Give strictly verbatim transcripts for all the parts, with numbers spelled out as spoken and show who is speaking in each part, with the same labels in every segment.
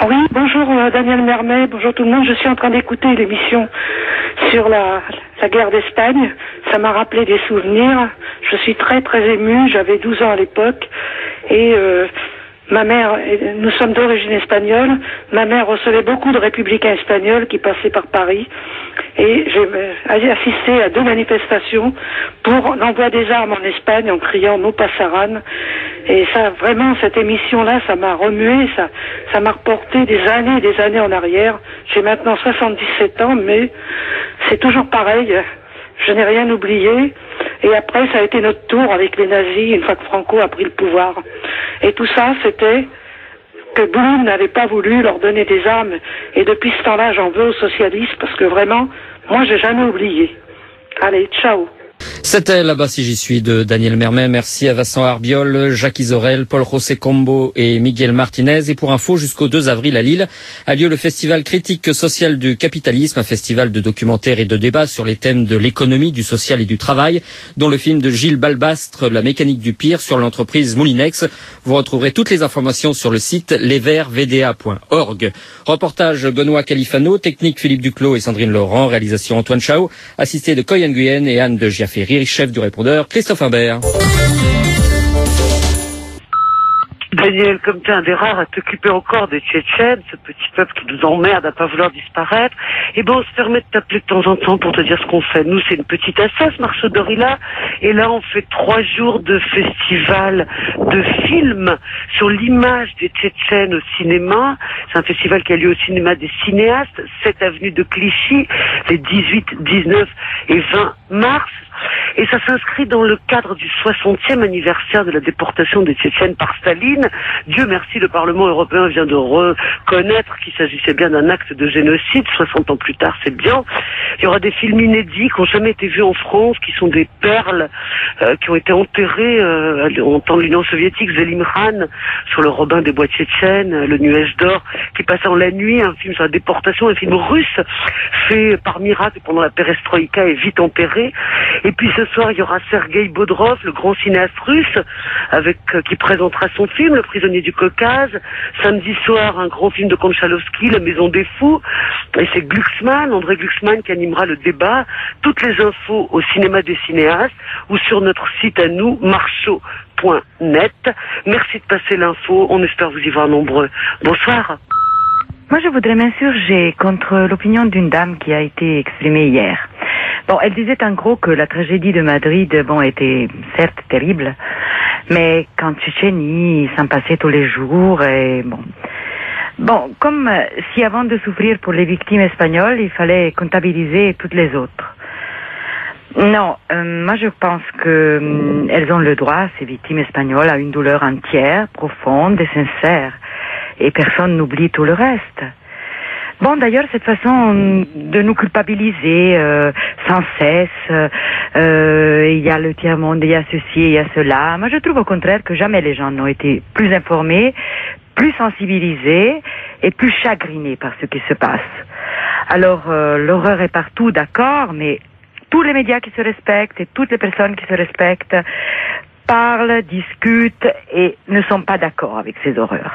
Speaker 1: Oui, bonjour euh, Daniel Mermet, bonjour tout le monde. Je suis en train d'écouter l'émission sur la, la guerre d'Espagne. Ça m'a rappelé des souvenirs. Je suis très très émue, j'avais douze ans à l'époque. Et euh, ma mère, nous sommes d'origine espagnole. Ma mère recevait beaucoup de républicains espagnols qui passaient par Paris. Et j'ai assisté à deux manifestations pour l'envoi des armes en Espagne en criant No pasaran. Et ça, vraiment, cette émission-là, ça m'a remué, ça, ça m'a reporté des années et des années en arrière. J'ai maintenant soixante-dix-sept ans, mais c'est toujours pareil. Je n'ai rien oublié. Et après, ça a été notre tour avec les nazis, une fois que Franco a pris le pouvoir. Et tout ça, c'était que Blum n'avait pas voulu leur donner des armes. Et depuis ce temps-là, j'en veux aux socialistes, parce que vraiment, moi, j'ai jamais oublié. Allez, ciao.
Speaker 2: C'était Là-bas si j'y suis de Daniel Mermet. Merci à Vincent Arbiol, Jacques Isorel, Paul José Combo et Miguel Martinez. Et pour info, jusqu'au deux avril à Lille a lieu le festival critique social du capitalisme, un festival de documentaires et de débats sur les thèmes de l'économie, du social et du travail, dont le film de Gilles Balbastre, La mécanique du pire, sur l'entreprise Moulinex. Vous retrouverez toutes les informations sur le site les verts v d a point org. Reportage Benoît Califano, technique Philippe Duclos et Sandrine Laurent, réalisation Antoine Chao, assisté de Coy Nguyen et Anne de Giaféry, chef du répondeur Christophe Imbert.
Speaker 3: Daniel, comme tu es un des rares à t'occuper encore des Tchétchènes, ce petit peuple qui nous emmerde à pas vouloir disparaître, eh ben on se permet de t'appeler de temps en temps pour te dire ce qu'on fait. Nous, c'est une petite association, Marceau Dorilla, et là, on fait trois jours de festival de films sur l'image des Tchétchènes au cinéma. C'est un festival qui a lieu au cinéma des cinéastes, sept avenue de Clichy, les dix-huit, dix-neuf et vingt mars. Et ça s'inscrit dans le cadre du soixantième anniversaire de la déportation des Tchétchènes par Staline. Dieu merci, le Parlement européen vient de reconnaître qu'il s'agissait bien d'un acte de génocide. soixante ans plus tard, c'est bien. Il y aura des films inédits qui n'ont jamais été vus en France, qui sont des perles, euh, qui ont été enterrées euh, en temps de l'Union soviétique. Zélim Khan, sur le Robin des bois tchétchènes, Le Nuage d'or, qui passait en la nuit, un film sur la déportation, un film russe, fait par miracle pendant la perestroïka et vite enterré. Et puis ce soir, il y aura Sergueï Bodrov, le grand cinéaste russe, avec euh, qui présentera son film, Le prisonnier du Caucase. Samedi soir, un grand film de Konchalovsky, La maison des fous. Et c'est Glucksmann, André Glucksmann, qui animera le débat. Toutes les infos au cinéma des cinéastes ou sur notre site à nous, marchaud point net. Merci de passer l'info. On espère vous y voir nombreux. Bonsoir.
Speaker 4: Moi, je voudrais m'insurger contre l'opinion d'une dame qui a été exprimée hier. Bon, elle disait en gros que la tragédie de Madrid, bon, était certes terrible, mais qu'en Tchétchénie, il s'en passait tous les jours et bon. Bon, comme euh, si avant de souffrir pour les victimes espagnoles, il fallait comptabiliser toutes les autres. Non, euh, moi je pense que euh, elles ont le droit, ces victimes espagnoles, à une douleur entière, profonde et sincère. Et personne n'oublie tout le reste. Bon, d'ailleurs, cette façon de nous culpabiliser euh, sans cesse, euh, il y a le tiers-monde, il y a ceci, il y a cela. Moi, je trouve au contraire que jamais les gens n'ont été plus informés, plus sensibilisés et plus chagrinés par ce qui se passe. Alors, euh, l'horreur est partout, d'accord, mais tous les médias qui se respectent et toutes les personnes qui se respectent parlent, discutent et ne sont pas d'accord avec ces horreurs.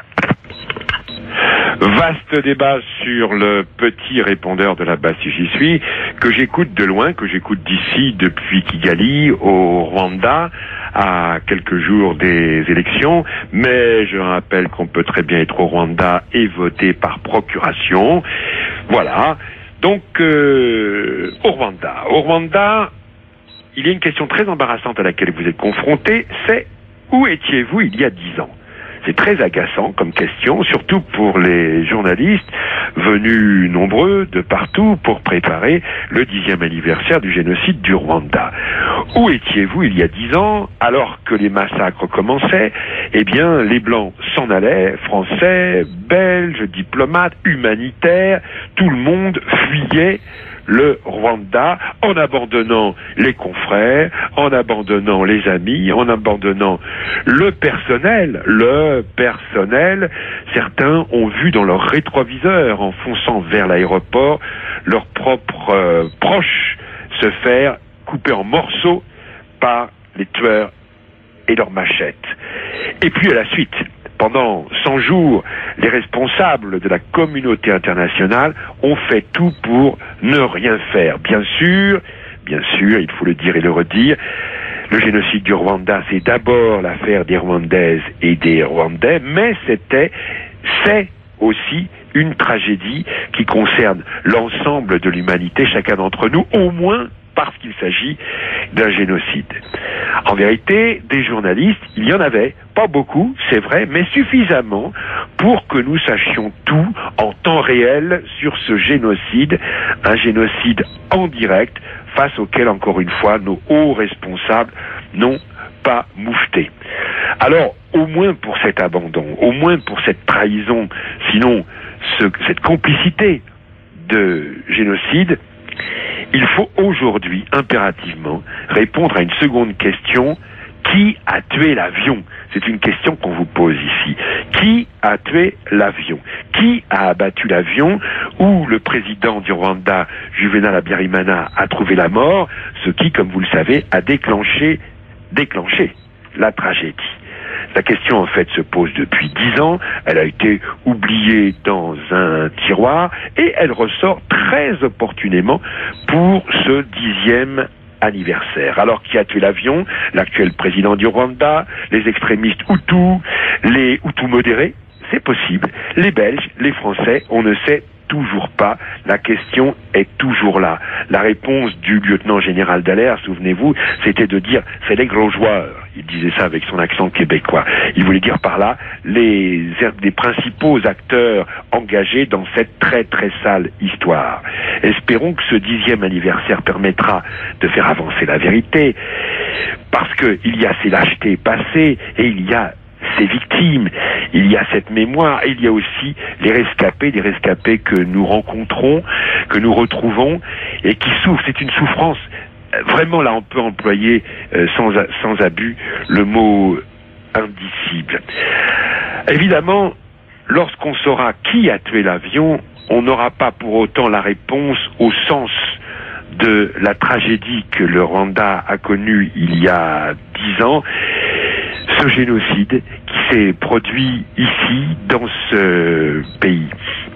Speaker 5: Vaste débat sur le petit répondeur de Là-bas si j'y suis, que j'écoute de loin, que j'écoute d'ici depuis Kigali, au Rwanda, à quelques jours des élections, mais je rappelle qu'on peut très bien être au Rwanda et voter par procuration. Voilà. Donc, euh, au Rwanda. Au Rwanda, il y a une question très embarrassante à laquelle vous êtes confrontés, c'est où étiez-vous il y a dix ans ? C'est très agaçant comme question, surtout pour les journalistes venus nombreux de partout pour préparer le dixième anniversaire du génocide du Rwanda. Où étiez-vous il y a dix ans, alors que les massacres commençaient? Eh bien, les Blancs s'en allaient, Français, Belges, diplomates, humanitaires, tout le monde fuyait le Rwanda en abandonnant les confrères, en abandonnant les amis, en abandonnant le personnel, le personnel. Certains ont vu dans leur rétroviseur, en fonçant vers l'aéroport, leurs propres euh, proches se faire couper en morceaux par les tueurs et leurs machettes. Et puis à la suite Pendant cent jours, les responsables de la communauté internationale ont fait tout pour ne rien faire. Bien sûr, bien sûr, il faut le dire et le redire, le génocide du Rwanda, c'est d'abord l'affaire des Rwandaises et des Rwandais, mais c'était, c'est aussi une tragédie qui concerne l'ensemble de l'humanité, chacun d'entre nous, au moins parce qu'il s'agit d'un génocide. En vérité, des journalistes, il y en avait, pas beaucoup, c'est vrai, mais suffisamment pour que nous sachions tout en temps réel sur ce génocide, un génocide en direct, face auquel, encore une fois, nos hauts responsables n'ont pas moufté. Alors, au moins pour cet abandon, au moins pour cette trahison, sinon ce, cette complicité de génocide, il faut aujourd'hui, impérativement, répondre à une seconde question. Qui a tué l'avion? C'est une question qu'on vous pose ici. Qui a tué l'avion? Qui a abattu l'avion où le président du Rwanda, Juvenal Habyarimana, a trouvé la mort, ce qui, comme vous le savez, a déclenché, déclenché la tragédie? La question, en fait, se pose depuis dix ans. Elle a été oubliée dans un tiroir et elle ressort très opportunément pour ce dixième anniversaire. Alors, qui a tué l'avion? L'actuel président du Rwanda, les extrémistes Hutus, les Hutus modérés? C'est possible. Les Belges, les Français, on ne sait toujours pas. La question est toujours là. La réponse du lieutenant général Dallaire, souvenez-vous, c'était de dire c'est les gros joueurs. Il disait ça avec son accent québécois. Il voulait dire par là les, les principaux acteurs engagés dans cette très très sale histoire. Espérons que ce dixième anniversaire permettra de faire avancer la vérité, parce que il y a ces lâchetés passées et il y a ces victimes, il y a cette mémoire, et il y a aussi les rescapés, des rescapés que nous rencontrons, que nous retrouvons, et qui souffrent. C'est une souffrance, vraiment là on peut employer euh, sans, sans abus le mot indicible. Évidemment, lorsqu'on saura qui a tué l'avion, on n'aura pas pour autant la réponse au sens de la tragédie que le Rwanda a connue il y a dix ans, ce génocide qui s'est produit ici, dans ce pays,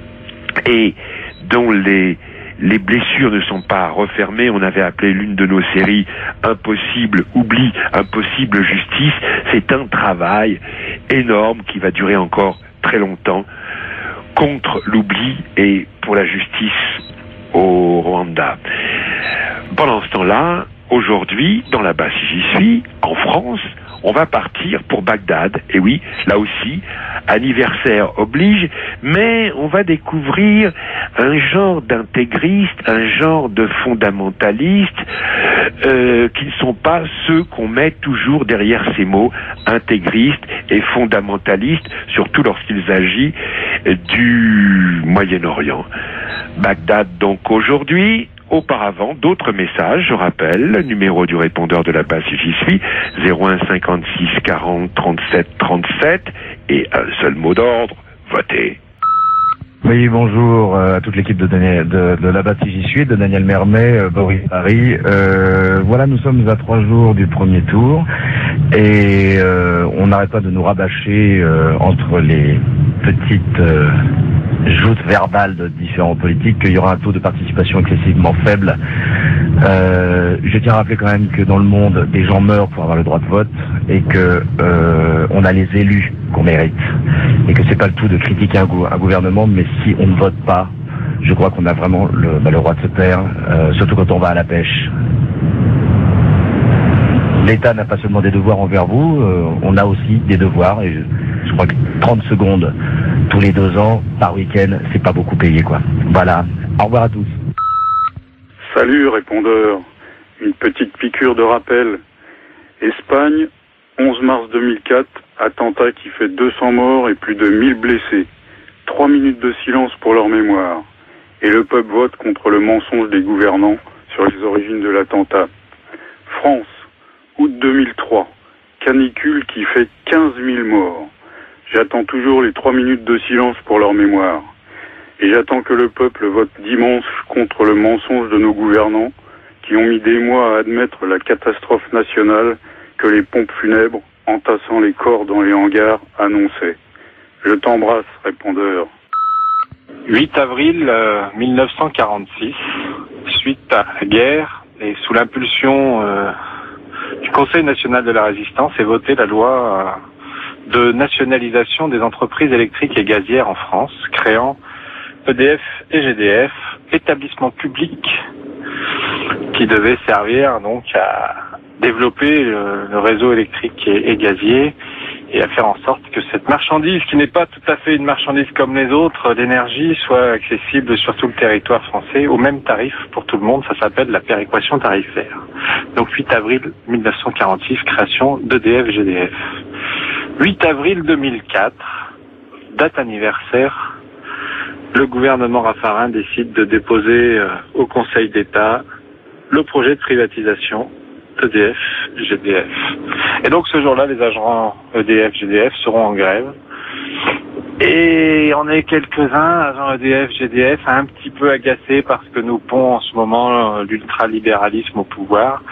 Speaker 5: et dont les, les blessures ne sont pas refermées. On avait appelé l'une de nos séries « Impossible oubli, impossible justice ». C'est un travail énorme qui va durer encore très longtemps contre l'oubli et pour la justice au Rwanda. Pendant ce temps-là, aujourd'hui, dans la base si j'y suis, en France, on va partir pour Bagdad, et oui, là aussi, anniversaire oblige, mais on va découvrir un genre d'intégristes, un genre de fondamentalistes, euh, qui ne sont pas ceux qu'on met toujours derrière ces mots, intégristes et fondamentalistes, surtout lorsqu'il s'agit du Moyen-Orient. Bagdad donc aujourd'hui. Auparavant, d'autres messages, je rappelle, le numéro du répondeur de la base si j'y suis, zéro un cinquante-six quarante trente-sept trente-sept, et un seul mot d'ordre, votez.
Speaker 6: Oui, bonjour euh, à toute l'équipe de, Daniel, de, de la base si j'y suis, de Daniel Mermet, euh, Boris Paris. Euh, voilà, nous sommes à trois jours du premier tour, et euh, on n'arrête pas de nous rabâcher euh, entre les petites euh, joutes verbales de différents politiques qu'il y aura un taux de participation excessivement faible. Euh, je tiens à rappeler quand même que dans le monde, des gens meurent pour avoir le droit de vote, et que euh, on a les élus qu'on mérite, et que c'est pas le tout de critiquer un, gou- un gouvernement, mais si on ne vote pas, je crois qu'on a vraiment le, bah, le droit de se taire, euh, surtout quand on va à la pêche. L'État n'a pas seulement des devoirs envers vous, euh, on a aussi des devoirs, et je, je crois que trente secondes tous les deux ans par week-end, c'est pas beaucoup payé, quoi. Voilà. Au revoir à tous.
Speaker 7: Salut, répondeur. Une petite piqûre de rappel. Espagne, onze mars deux mille quatre, attentat qui fait deux cents morts et plus de mille blessés. Trois minutes de silence pour leur mémoire. Et le peuple vote contre le mensonge des gouvernants sur les origines de l'attentat. France, août deux mille trois, canicule qui fait quinze mille morts. J'attends toujours les trois minutes de silence pour leur mémoire. Et j'attends que le peuple vote dimanche contre le mensonge de nos gouvernants qui ont mis des mois à admettre la catastrophe nationale que les pompes funèbres, entassant les corps dans les hangars, annonçaient. Je t'embrasse, répondeur.
Speaker 8: huit avril euh, mille neuf cent quarante-six, suite à la guerre et sous l'impulsion euh, du Conseil national de la résistance est votée la loi euh, de nationalisation des entreprises électriques et gazières en France, créant E D F et G D F, établissements publics qui devaient servir donc à développer le, le réseau électrique et, et gazier et à faire en sorte que cette marchandise, qui n'est pas tout à fait une marchandise comme les autres, l'énergie, soit accessible sur tout le territoire français au même tarif pour tout le monde. Ça s'appelle la péréquation tarifaire. Donc huit avril mille neuf cent quarante-six, création d'E D F G D F. huit avril deux mille quatre, date anniversaire, le gouvernement Raffarin décide de déposer euh, au Conseil d'État le projet de privatisation E D F G D F. Et donc ce jour-là, les agents E D F G D F seront en grève. Et on est quelques-uns, agents E D F G D F, un petit peu agacés parce que nous pond en ce moment l'ultralibéralisme au pouvoir.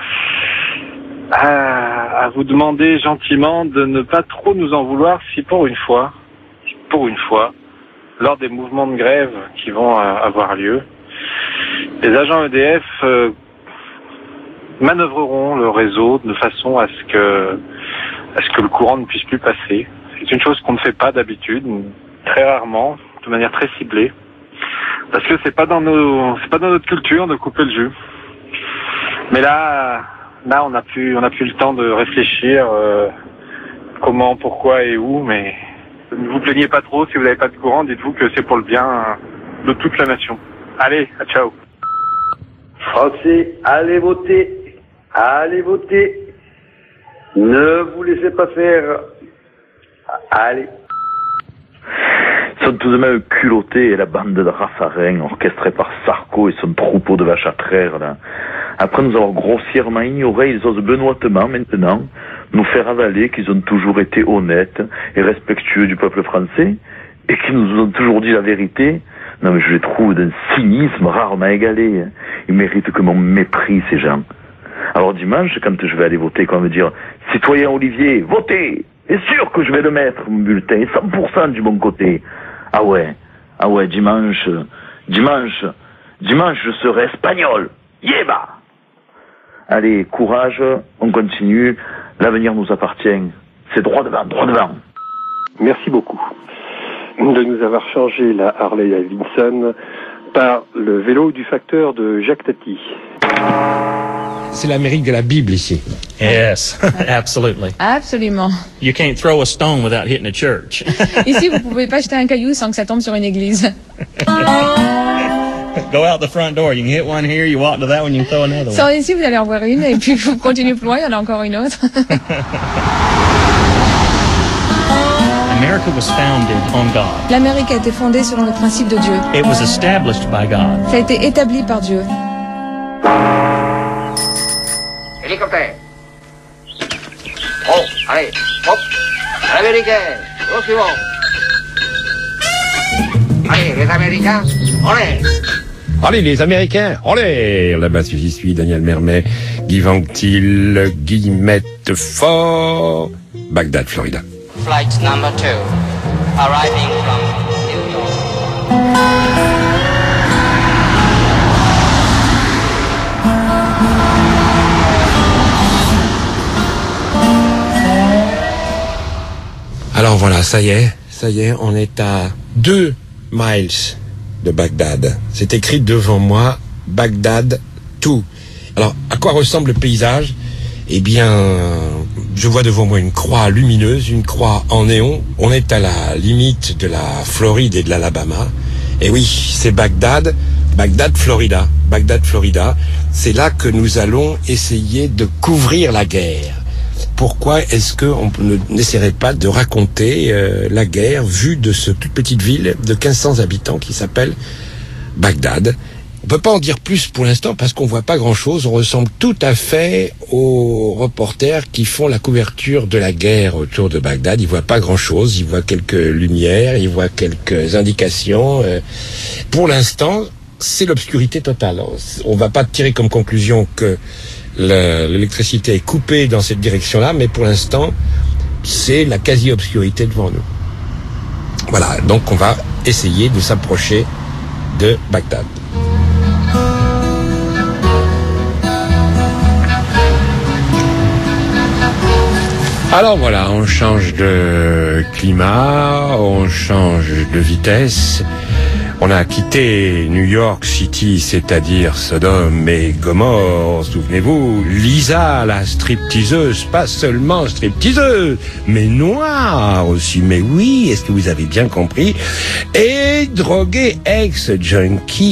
Speaker 8: À, à vous demander gentiment de ne pas trop nous en vouloir si pour une fois, si pour une fois, lors des mouvements de grève qui vont euh, avoir lieu, les agents E D F euh, manœuvreront le réseau de façon à ce que à ce que le courant ne puisse plus passer. C'est une chose qu'on ne fait pas d'habitude, très rarement, de manière très ciblée, parce que c'est pas dans nos c'est pas dans notre culture de couper le jus. Mais là là on n'a plus on n'a plus le temps de réfléchir euh, comment, pourquoi et où. Mais ne vous plaignez pas trop si vous n'avez pas de courant. Dites-vous que c'est pour le bien de toute la nation. Allez, à ciao.
Speaker 9: Français, allez voter. Allez voter. Ne vous laissez pas faire. Allez.
Speaker 10: Ils sont tout de même culottés, la bande de Raffarin, orchestrée par Sarko et son troupeau de vaches à traire, là. Après nous avoir grossièrement ignorés, ils osent benoîtement, maintenant, nous faire avaler qu'ils ont toujours été honnêtes et respectueux du peuple français, et qu'ils nous ont toujours dit la vérité. Non mais je les trouve d'un cynisme rarement égalé. Ils méritent que mon mépris, ces gens. Alors dimanche, quand je vais aller voter, quand on me dire « Citoyen Olivier, votez !» C'est sûr que je vais le mettre, mon bulletin, cent pour cent du bon côté. Ah ouais, ah ouais, dimanche, dimanche, dimanche, je serai espagnol. Yéba! Allez, courage, on continue, l'avenir nous appartient. C'est droit devant, droit devant.
Speaker 11: Merci beaucoup de nous avoir changé la Harley Davidson par le vélo du facteur de Jacques Tati.
Speaker 12: C'est l'Amérique de la Bible ici.
Speaker 13: Yes, absolutely.
Speaker 14: Absolument.
Speaker 13: You can't throw a stone without hitting a church.
Speaker 14: Ici, vous pouvez pas jeter un caillou sans que ça tombe sur une église.
Speaker 13: Go out the front door. You can hit one here, you walk to that one, you can throw another one.
Speaker 14: Sans ici, vous allez en voir une, et puis vous continuez plus loin, il y en a encore une autre.
Speaker 13: America was founded on God.
Speaker 14: L'Amérique a été fondée selon le principe de Dieu.
Speaker 13: It was established by God.
Speaker 14: Ça a été établi par Dieu.
Speaker 15: Hélicoptère. Oh, allez, hop. Américains, au suivant. Allez, les Américains, allez.
Speaker 12: Allez, les Américains, allez. Là-bas, si j'y suis, Daniel Mermet, Guy Vanctil, Guillemette Fort, Bagdad, Florida.
Speaker 16: Flight number two, arriving from New York.
Speaker 12: Alors voilà, ça y est, ça y est, on est à deux miles de Bagdad. C'est écrit devant moi, Bagdad deux. Alors, à quoi ressemble le paysage? Eh bien, je vois devant moi une croix lumineuse, une croix en néon. On est à la limite de la Floride et de l'Alabama. Et oui, c'est Bagdad, Bagdad, Florida. Bagdad, Florida. C'est là que nous allons essayer de couvrir la guerre. Pourquoi est-ce qu'on n'essaierait pas de raconter euh, la guerre vue de cette toute petite ville de quinze cents habitants qui s'appelle Bagdad? On peut pas en dire plus pour l'instant parce qu'on voit pas grand-chose. On ressemble tout à fait aux reporters qui font la couverture de la guerre autour de Bagdad. Ils voient pas grand-chose. Ils voient quelques lumières, ils voient quelques indications. Euh, pour l'instant, c'est l'obscurité totale. On va pas tirer comme conclusion que l'électricité est coupée dans cette direction-là, mais pour l'instant, c'est la quasi-obscurité devant nous. Voilà, donc on va essayer de s'approcher de Bagdad. Alors voilà, on change de climat, on change de vitesse. On a quitté New York City, c'est-à-dire Sodome et Gomorrhe, souvenez-vous, Lisa, la stripteaseuse, pas seulement stripteaseuse, mais noire aussi, mais oui, est-ce que vous avez bien compris? Et droguée ex-junkie,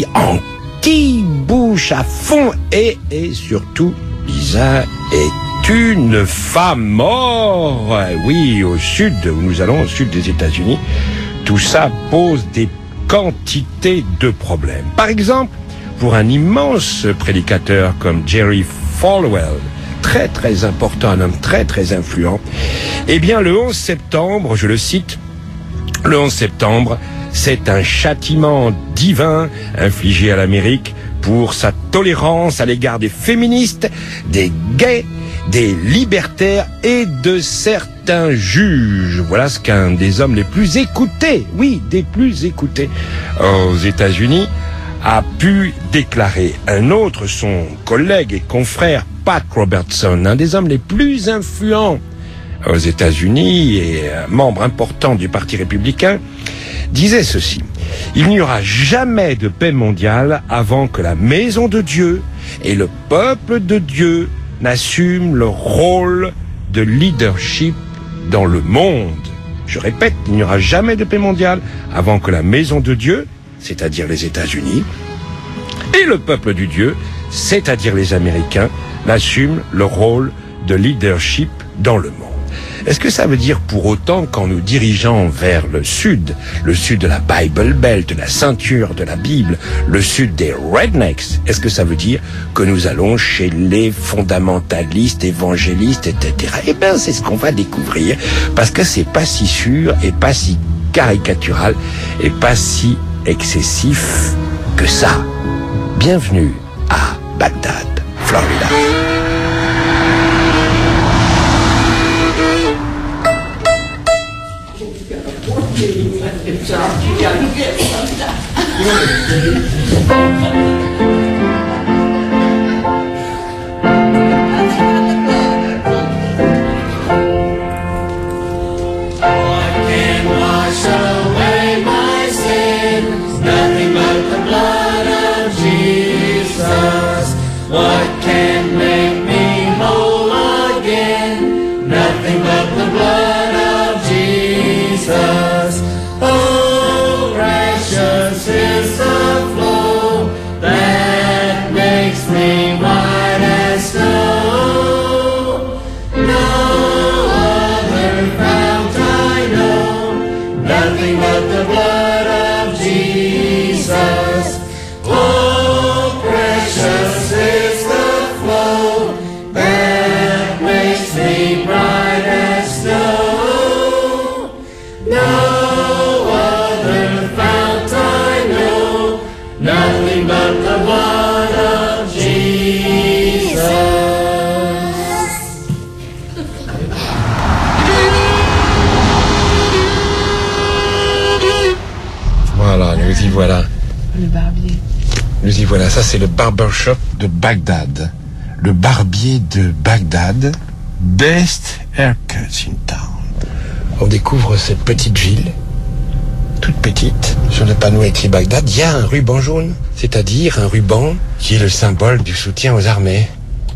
Speaker 12: anti-bouche à fond, et, et surtout, Lisa est une femme morte. Oui, au sud, où nous allons, au sud des États-Unis, tout ça pose des quantité de problèmes. Par exemple, pour un immense prédicateur comme Jerry Falwell, très très important, un homme très très influent, eh bien le onze septembre, je le cite, le onze septembre, c'est un châtiment divin infligé à l'Amérique pour sa tolérance à l'égard des féministes, des gays, des libertaires et de certains juges. Voilà ce qu'un des hommes les plus écoutés, oui, des plus écoutés aux États-Unis, a pu déclarer. Un autre, son collègue et confrère Pat Robertson, un des hommes les plus influents aux États-Unis et membre important du Parti républicain, disait ceci: il n'y aura jamais de paix mondiale avant que la maison de Dieu et le peuple de Dieu n'assument le rôle de leadership dans le monde. Je répète, il n'y aura jamais de paix mondiale avant que la maison de Dieu, c'est-à-dire les États-Unis, et le peuple du Dieu, c'est-à-dire les Américains, n'assument le rôle de leadership dans le monde. Est-ce que ça veut dire pour autant qu'en nous dirigeant vers le sud, le sud de la Bible Belt, de la ceinture de la Bible, le sud des rednecks, est-ce que ça veut dire que nous allons chez les fondamentalistes, évangélistes, et cetera. Eh bien, c'est ce qu'on va découvrir, parce que c'est pas si sûr et pas si caricatural et pas si excessif que ça. Bienvenue à Bagdad, Florida. Voilà. Le barbier. Nous y voilà, ça c'est le barbershop de Bagdad. Le barbier de Bagdad. Best haircuts in town. On découvre cette petite ville, toute petite. Sur le panneau écrit Bagdad, il y a un ruban jaune. C'est-à-dire un ruban qui est le symbole du soutien aux armées.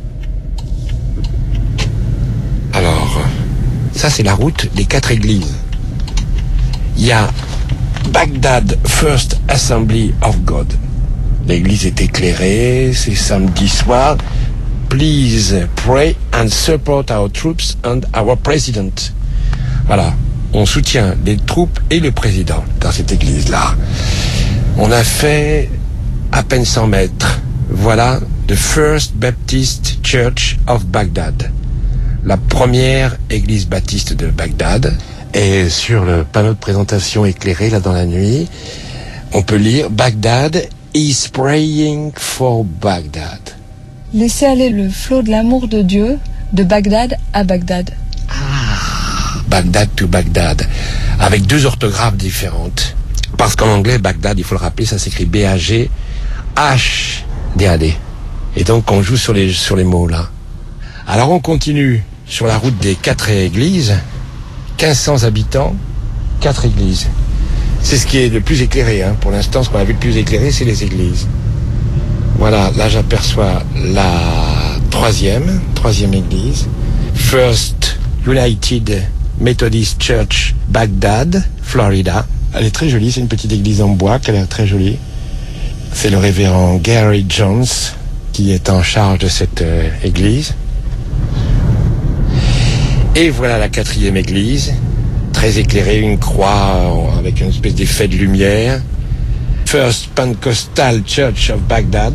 Speaker 12: Alors, ça c'est la route des quatre églises. Il y a Bagdad First Assembly of God. L'église est éclairée, c'est samedi soir. Please pray and support our troops and our president. Voilà, on soutient les troupes et le président dans cette église-là. On a fait à peine cent mètres. Voilà, the First Baptist Church of Baghdad. La première église baptiste de Bagdad. Et sur le panneau de présentation éclairé, là, dans la nuit, on peut lire « Baghdad is praying for Baghdad ».
Speaker 14: Laissez aller le flot de l'amour de Dieu de Bagdad à Bagdad.
Speaker 12: Ah, Baghdad to Baghdad, avec deux orthographes différentes. Parce qu'en anglais, Baghdad, il faut le rappeler, ça s'écrit B A G H D A D. Et donc on joue sur les, sur les mots là. Alors on continue sur la route des quatre églises, quinze cents habitants, quatre églises. C'est ce qui est le plus éclairé, hein. Pour l'instant, ce qu'on a vu le plus éclairé, c'est les églises. Voilà, là j'aperçois la troisième, troisième église. First United Methodist Church, Baghdad, Florida. Elle est très jolie, c'est une petite église en bois qui a l'air très jolie. C'est le révérend Gary Jones qui est en charge de cette euh, église. Et voilà la quatrième église, très éclairée, une croix euh, avec une espèce d'effet de lumière. First Pentecostal Church of Baghdad.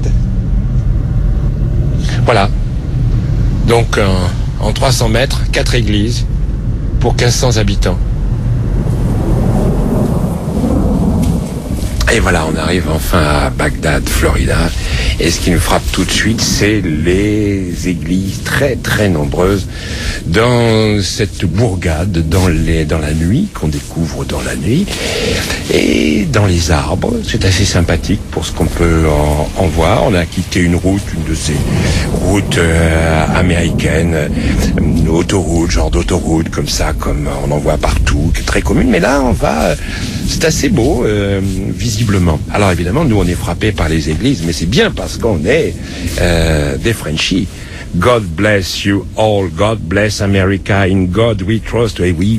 Speaker 12: Voilà. Donc euh, en trois cents mètres, quatre églises pour quinze cents habitants. Et voilà, on arrive enfin à Bagdad, Florida. Et ce qui nous frappe tout de suite, c'est les églises très très nombreuses dans cette bourgade, dans, les, dans la nuit, qu'on découvre dans la nuit, et dans les arbres. C'est assez sympathique pour ce qu'on peut en, en voir. On a quitté une route, une de ces routes euh, américaines, une autoroute, genre d'autoroute, comme ça, comme on en voit partout, qui est très commune. Mais là, on va... C'est assez beau, euh, visiblement. Alors évidemment, nous, on est frappés par les églises, mais c'est bien parce qu'on est euh, des Frenchies. God bless you all. God bless America. In God we trust. Et oui,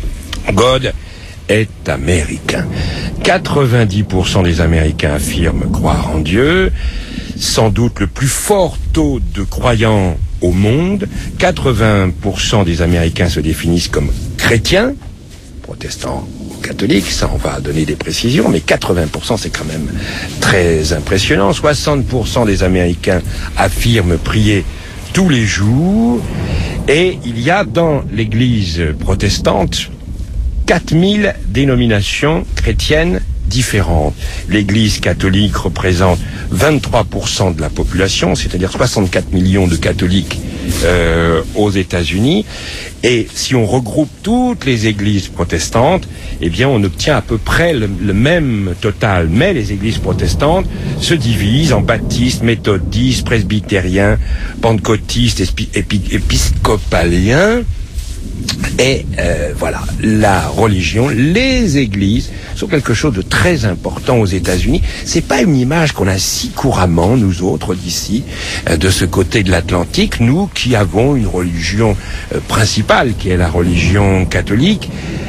Speaker 12: God est américain. quatre-vingt-dix pour cent des Américains affirment croire en Dieu. Sans doute le plus fort taux de croyants au monde. quatre-vingts pour cent des Américains se définissent comme chrétiens, protestants, catholiques, ça on va donner des précisions, mais quatre-vingts pour cent c'est quand même très impressionnant. soixante pour cent des Américains affirment prier tous les jours, et il y a dans l'église protestante quatre mille dénominations chrétiennes différentes. L'église catholique représente vingt-trois pour cent de la population, c'est-à-dire soixante-quatre millions de catholiques euh, aux États-Unis. Et si on regroupe toutes les églises protestantes, eh bien on obtient à peu près le, le même total. Mais les églises protestantes se divisent en baptistes, méthodistes, presbytériens, pentecôtistes, épi, épi, épiscopaliens. Et euh, voilà, la religion, les églises sont quelque chose de très important aux États-Unis. C'est pas une image qu'on a si couramment, nous autres d'ici, euh, de ce côté de l'Atlantique, nous qui avons une religion euh, principale, qui est la religion catholique,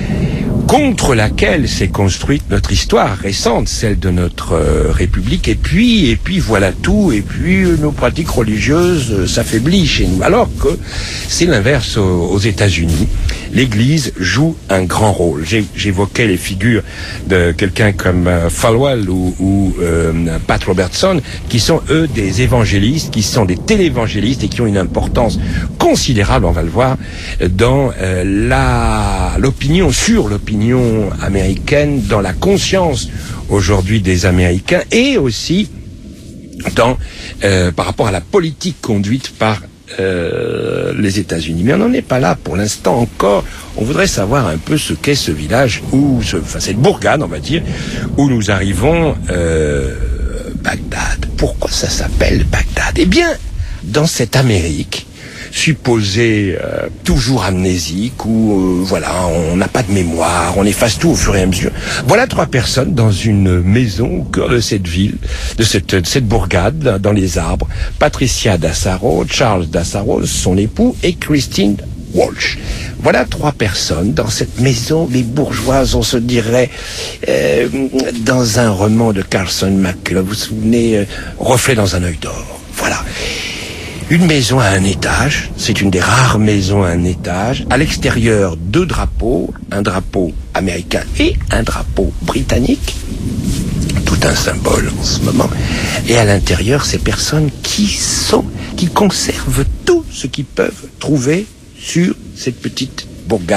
Speaker 12: contre laquelle s'est construite notre histoire récente, celle de notre euh, République, et puis, et puis voilà tout, et puis euh, nos pratiques religieuses euh, s'affaiblissent chez nous, alors que c'est l'inverse aux, aux États-Unis. L'Église joue un grand rôle. J'ai, j'évoquais les figures de quelqu'un comme euh, Falwell ou, ou euh, Pat Robertson, qui sont eux des évangélistes, qui sont des télévangélistes et qui ont une importance considérable, on va le voir, dans euh, la l'opinion, sur l'opinion américaine, dans la conscience aujourd'hui des Américains, et aussi dans euh, par rapport à la politique conduite par Euh, les États-Unis. Mais on n'en est pas là pour l'instant encore. On voudrait savoir un peu ce qu'est ce village, où, ce, enfin cette bourgade, on va dire, où nous arrivons, euh, Bagdad. Pourquoi ça s'appelle Bagdad? Eh bien, dans cette Amérique supposée euh, toujours amnésique, où euh, voilà, on n'a pas de mémoire, on efface tout au fur et à mesure. Voilà trois personnes dans une maison au cœur de cette ville, de cette, de cette bourgade, dans les arbres. Patricia Dassaro, Charles Dassaro, son époux, et Christine Walsh. Voilà trois personnes dans cette maison, les bourgeoises, on se dirait, euh, dans un roman de Carson McCullers, vous vous souvenez, euh, Reflet dans un œil d'or. Voilà. Une maison à un étage, c'est une des rares maisons à un étage. À l'extérieur, deux drapeaux, un drapeau américain et un drapeau britannique. Tout un symbole en ce moment. Et à l'intérieur, ces personnes qui sont, qui conservent tout ce qu'ils peuvent trouver sur cette petite bourgade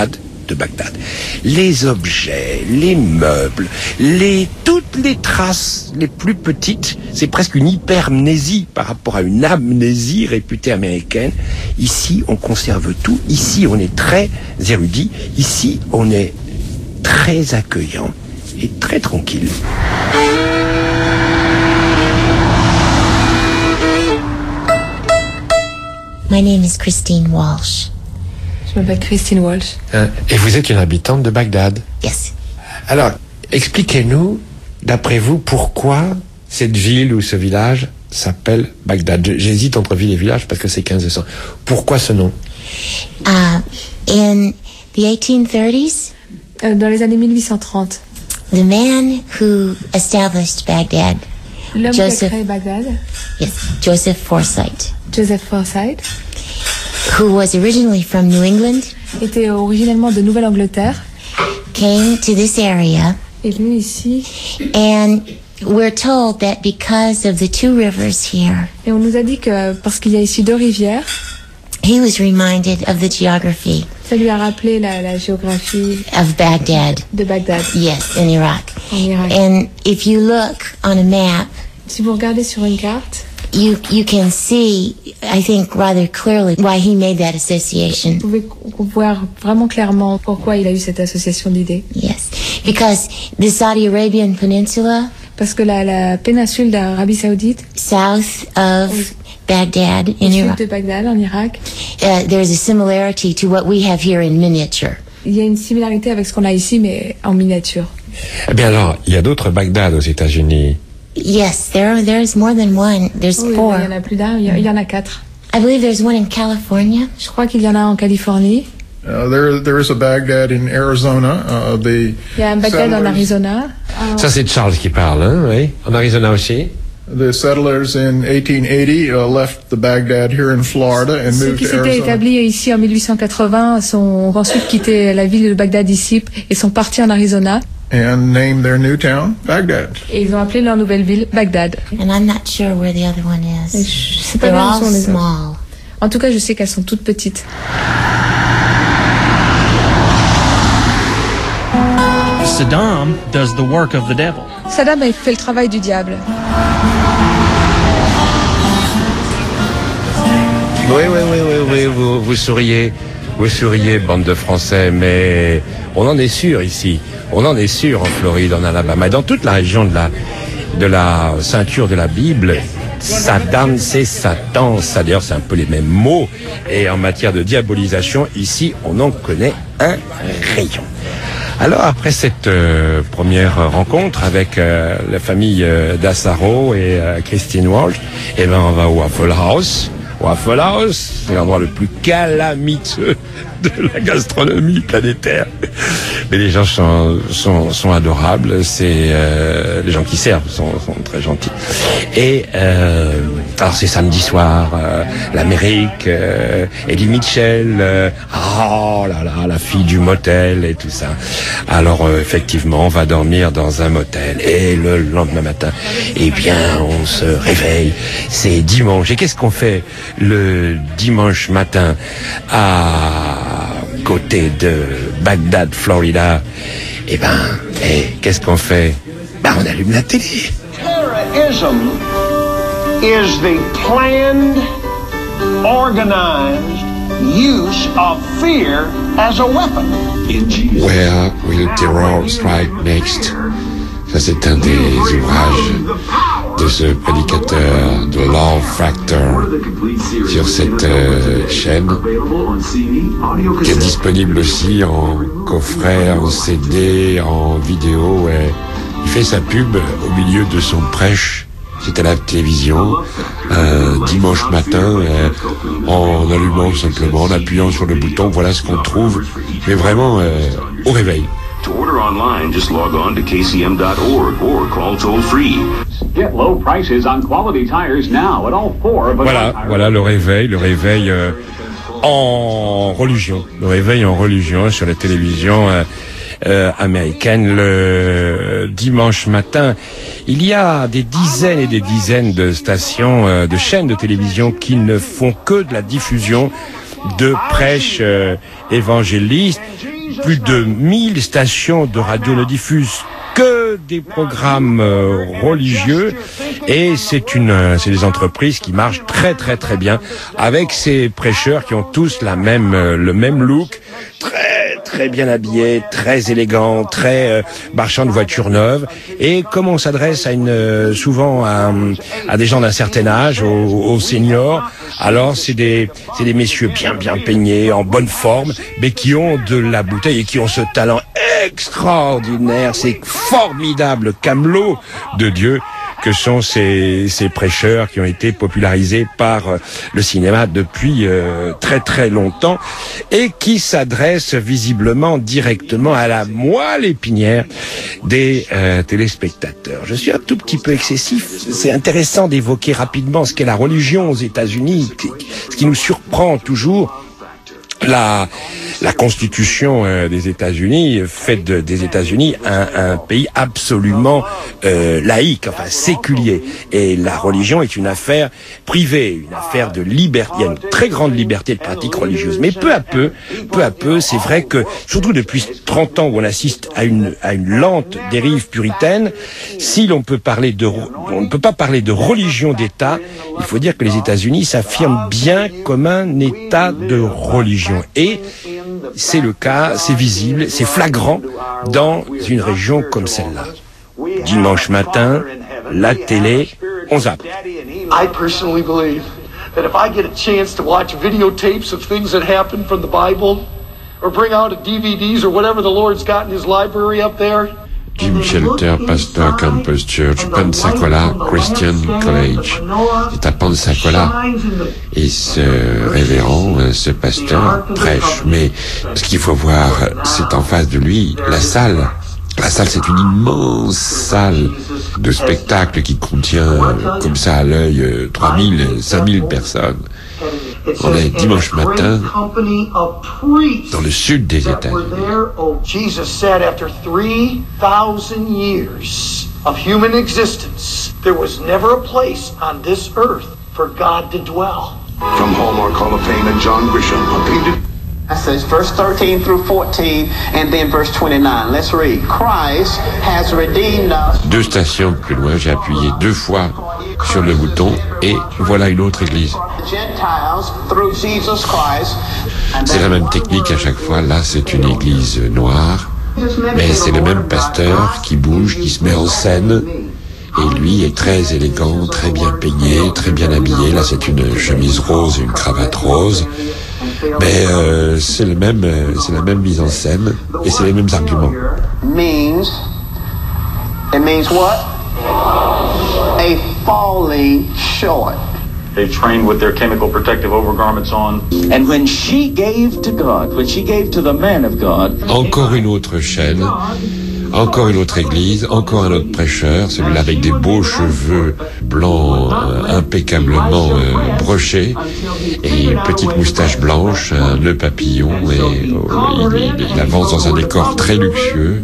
Speaker 12: de Bagdad. Les objets, les meubles, les, toutes les traces les plus petites, c'est presque une hypermnésie par rapport à une amnésie réputée américaine. Ici, on conserve tout. Ici, on est très érudit. Ici, on est très accueillant et très tranquille.
Speaker 17: My name is Christine Walsh.
Speaker 14: Je m'appelle Christine Walsh.
Speaker 12: Hein? Et vous êtes une habitante de Bagdad?
Speaker 17: Yes.
Speaker 12: Alors, expliquez-nous, d'après vous, pourquoi cette ville ou ce village s'appelle Bagdad. J'hésite entre ville et village parce que c'est quinze cents. Pourquoi ce nom?
Speaker 17: Uh, in the eighteen thirties,
Speaker 14: euh, dans les années mille huit cent trente,
Speaker 17: the man who established Baghdad,
Speaker 14: l'homme
Speaker 17: Joseph,
Speaker 14: qui a créé Bagdad,
Speaker 17: yes, Joseph Forsyth,
Speaker 14: Joseph Forsyth,
Speaker 17: who was originally from New England,
Speaker 14: était originellement de Nouvelle-Angleterre,
Speaker 17: came to this area,
Speaker 14: est venu ici,
Speaker 17: and we're told that because of the two rivers here,
Speaker 14: et on nous a dit que parce qu'il y a ici deux rivières,
Speaker 17: he was reminded of the geography
Speaker 14: ça lui a rappelé la, la géographie
Speaker 17: of Baghdad.
Speaker 14: de Bagdad.
Speaker 17: Yes, in Iraq.
Speaker 14: En Irak.
Speaker 17: And if you look on a map,
Speaker 14: si vous regardez sur une carte,
Speaker 17: you you can see, I think, rather clearly why he made that association.
Speaker 14: Vous pouvez voir vraiment clairement pourquoi il a eu cette association d'idées.
Speaker 17: Yes, because the Saudi Arabian Peninsula,
Speaker 14: parce que la, la péninsule d'Arabie Saoudite,
Speaker 17: south of
Speaker 14: oui.
Speaker 17: Baghdad in
Speaker 14: au sud
Speaker 17: Iraq,
Speaker 14: de Bagdad en Irak,
Speaker 17: uh, there's a similarity to what we have here in miniature.
Speaker 14: Il y a une similarité avec ce qu'on a ici, mais en miniature.
Speaker 12: Eh bien alors, il y a d'autres Bagdad aux États-Unis.
Speaker 17: Yes, there there's more than one. There's
Speaker 14: oui,
Speaker 17: four.
Speaker 14: Il y en a plus d'un. Il y, il y en a quatre.
Speaker 17: I believe there's one in California.
Speaker 14: Je crois qu'il y en a en Californie.
Speaker 18: Uh, there, there is a Baghdad in Arizona. Uh, the
Speaker 14: Il y a un Bagdad en Arizona.
Speaker 12: Ça, c'est Charles qui parle, hein, oui. En Arizona aussi.
Speaker 18: The settlers in eighteen eighty uh, left the Baghdad here in Florida and
Speaker 14: Ceux
Speaker 18: moved
Speaker 14: qui
Speaker 18: to
Speaker 14: s'étaient
Speaker 18: Arizona.
Speaker 14: établis ici en mille huit cent quatre-vingts sont, ont ensuite quitté la ville de Bagdad ici et sont partis en Arizona.
Speaker 18: And named their new town Baghdad.
Speaker 14: Et ils ont appelé leur nouvelle ville Bagdad.
Speaker 17: And I'm not sure where the other one
Speaker 14: Et
Speaker 17: is.
Speaker 14: je sais pas
Speaker 17: They're
Speaker 14: bien où
Speaker 17: all
Speaker 14: sont les
Speaker 17: small.
Speaker 14: autres. En tout cas, je sais qu'elles sont toutes petites.
Speaker 13: Saddam does the work of the devil.
Speaker 14: Saddam a fait le travail du diable.
Speaker 12: Oui, oui, oui, oui, oui, vous, vous souriez, vous souriez, bande de Français, mais on en est sûr ici, on en est sûr en Floride, en Alabama, et dans toute la région de la, de la ceinture de la Bible. Saddam, c'est Satan, ça d'ailleurs c'est un peu les mêmes mots, et en matière de diabolisation, ici on en connaît un rayon. Alors après cette euh, première rencontre avec euh, la famille euh, d'Assaro et euh, Christine Walsh, eh ben on va au Waffle House. Waffle House, c'est l'endroit le plus calamiteux de la gastronomie planétaire. Mais les gens sont, sont, sont adorables. C'est euh, les gens qui servent sont, sont très gentils. Et euh, alors c'est samedi soir, euh, l'Amérique, euh, Eddie Mitchell, euh, oh là là, la fille du motel et tout ça. Alors euh, effectivement, on va dormir dans un motel. Et le lendemain matin, eh bien, on se réveille. C'est dimanche. Et qu'est-ce qu'on fait le dimanche matin à côté de Bagdad, Florida? Eh ben, eh, qu'est-ce qu'on fait? Ben, on allume la télé.
Speaker 19: Terrorism is the planned, organized use of fear as a weapon.
Speaker 12: Where will terror strike next? Ça, c'est un des ouvrages de ce prédicateur de Love Factor sur cette euh, chaîne, qui est disponible aussi en coffret, en C D, en vidéo. Et il fait sa pub au milieu de son prêche. C'est à la télévision, euh, dimanche matin, euh, en allumant simplement, en appuyant sur le bouton, voilà ce qu'on trouve, mais vraiment euh, au réveil.
Speaker 20: To order online, just log on to k c m dot org or call toll free.
Speaker 21: Get low prices on quality tires now at all four of
Speaker 12: Voilà, voilà le réveil, le réveil euh, en religion, le réveil en religion sur la télévision euh, euh, américaine le dimanche matin. Il y a des dizaines et des dizaines de stations, euh, de chaînes de télévision qui ne font que de la diffusion de prêche euh, évangéliste. Plus de mille stations de radio ne diffusent que des programmes euh, religieux, et c'est une, euh, c'est des entreprises qui marchent très très très bien avec ces prêcheurs qui ont tous la même, euh, le même look, très très bien habillés, très élégants, très euh, marchands de voitures neuves. Et comme on s'adresse à une, euh, souvent à, à des gens d'un certain âge, aux, aux seniors, alors c'est des, c'est des messieurs bien bien peignés, en bonne forme, mais qui ont de la bouteille et qui ont ce talent extraordinaire, ces formidables camelots de Dieu que sont ces, ces prêcheurs qui ont été popularisés par euh, le cinéma depuis euh, très très longtemps et qui s'adressent visiblement directement à la moelle épinière des euh, téléspectateurs. Je suis un tout petit peu excessif. C'est intéressant d'évoquer rapidement ce qu'est la religion aux États-Unis, ce qui nous surprend toujours. La, la Constitution euh, des États-Unis fait de, des États-Unis un, un pays absolument euh, laïque, enfin séculier. Et la religion est une affaire privée, une affaire de liberté. Il y a une très grande liberté de pratique religieuse. Mais peu à peu, peu à peu, c'est vrai que, surtout depuis trente ans où on assiste à une, à une lente dérive puritaine, si l'on peut parler de, on ne peut pas parler de religion d'État, il faut dire que les États-Unis s'affirment bien comme un État de religion. Et c'est le cas, c'est visible, c'est flagrant dans une région comme celle-là. Dimanche matin, la télé, on zappe.
Speaker 19: I personally believe that if I get a chance to watch videotapes of things that happened from the Bible, or bring out a D V Ds or whatever the Lord's got in His library up there.
Speaker 1: Jim Shelter, pasteur Campus Church, Pensacola Christian College. C'est à Pensacola. Et ce révérend, ce pasteur, prêche. Mais ce qu'il faut voir, c'est en face de lui, la salle. La salle, c'est une immense salle de spectacle qui contient, comme ça à l'œil, trois mille, cinq mille personnes. On est dimanche matin dans le sud des États-Unis.
Speaker 19: Jesus said after three thousand years of human existence, there was never a place on this earth for God to dwell.
Speaker 20: From Hallmark Hall of Fame and John Grisham, a painted...
Speaker 15: That says verse thirteen through fourteen and then verse twenty-nine. Let's read. Christ has redeemed us.
Speaker 1: Deux stations plus loin, j'ai appuyé deux fois sur le bouton et voilà une autre église.
Speaker 15: Gentiles through Jesus Christ.
Speaker 1: C'est la même technique à chaque fois. Là, c'est une église noire, mais c'est le même pasteur qui bouge, qui se met en scène. Et lui est très élégant, très bien peigné, très bien habillé. Là, c'est une chemise rose et une cravate rose. Mais euh, c'est le même, euh, c'est la même mise en scène et c'est les mêmes arguments.
Speaker 15: Means, it means what? A falling short.
Speaker 21: They trained with their chemical protective overgarments on.
Speaker 22: And when she gave to God, when she gave to the man of God.
Speaker 1: Encore une autre chaîne. Encore une autre église, encore un autre prêcheur, celui-là avec des beaux cheveux blancs euh, impeccablement euh, brochés et une petite moustache blanche, un nœud papillon et euh, il, il, il avance dans un décor très luxueux.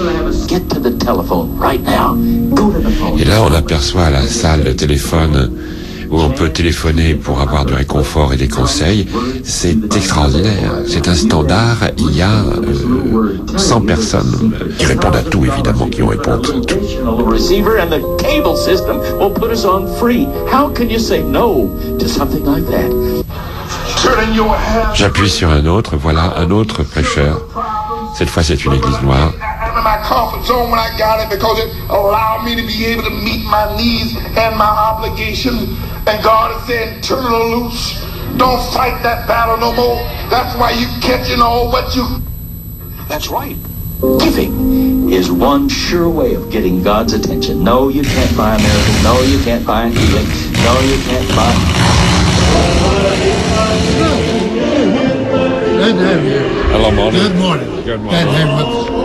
Speaker 1: Et là on aperçoit à la salle de téléphone où on peut téléphoner pour avoir du réconfort et des conseils. C'est extraordinaire. C'est un standard. Il y a euh, cent personnes qui répondent à tout, évidemment, qui ont répondu à tout. J'appuie sur un autre. Voilà un autre prêcheur. Cette fois, c'est une église noire.
Speaker 23: My comfort zone when I got it because it allowed me to be able to meet my needs and my obligations. And God is saying, turn it loose. Don't fight that battle no more. That's why you catching all what you...
Speaker 22: That's right. Giving is one sure way of getting God's attention. No, you can't buy a miracle. No, you can't buy a healing. No, you can't buy...
Speaker 24: Good to have you.
Speaker 1: Hello, morning.
Speaker 24: Good morning.
Speaker 1: Good morning.
Speaker 24: Glad to have you with us.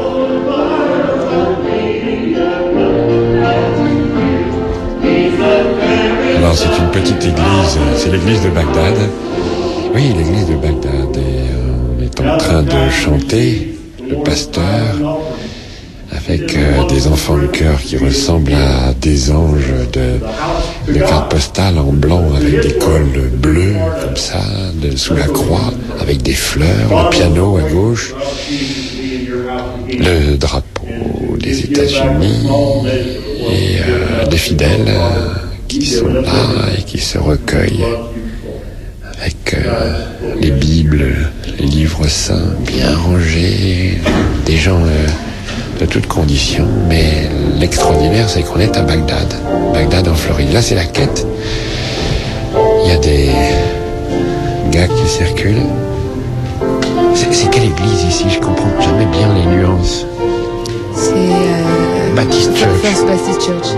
Speaker 1: Alors c'est une petite église, c'est l'église de Bagdad. Oui, l'église de Bagdad. Et euh, on est en train de chanter, le pasteur, avec euh, des enfants de chœur qui ressemblent à des anges de une carte postale en blanc avec des cols bleus, comme ça, de, sous la croix, avec des fleurs, le piano à gauche, le drapeau des États-Unis et euh, des fidèles euh, qui sont là et qui se recueillent avec euh, les Bibles, les livres saints bien rangés, des gens euh, de toutes conditions, mais l'extraordinaire c'est qu'on est à Bagdad, Bagdad en Floride. Là c'est la quête, il y a des gars qui circulent. C'est, c'est quelle église ici? Je comprends jamais bien les nuances.
Speaker 14: C'est euh,
Speaker 1: Baptist Church.
Speaker 14: First Baptist Church.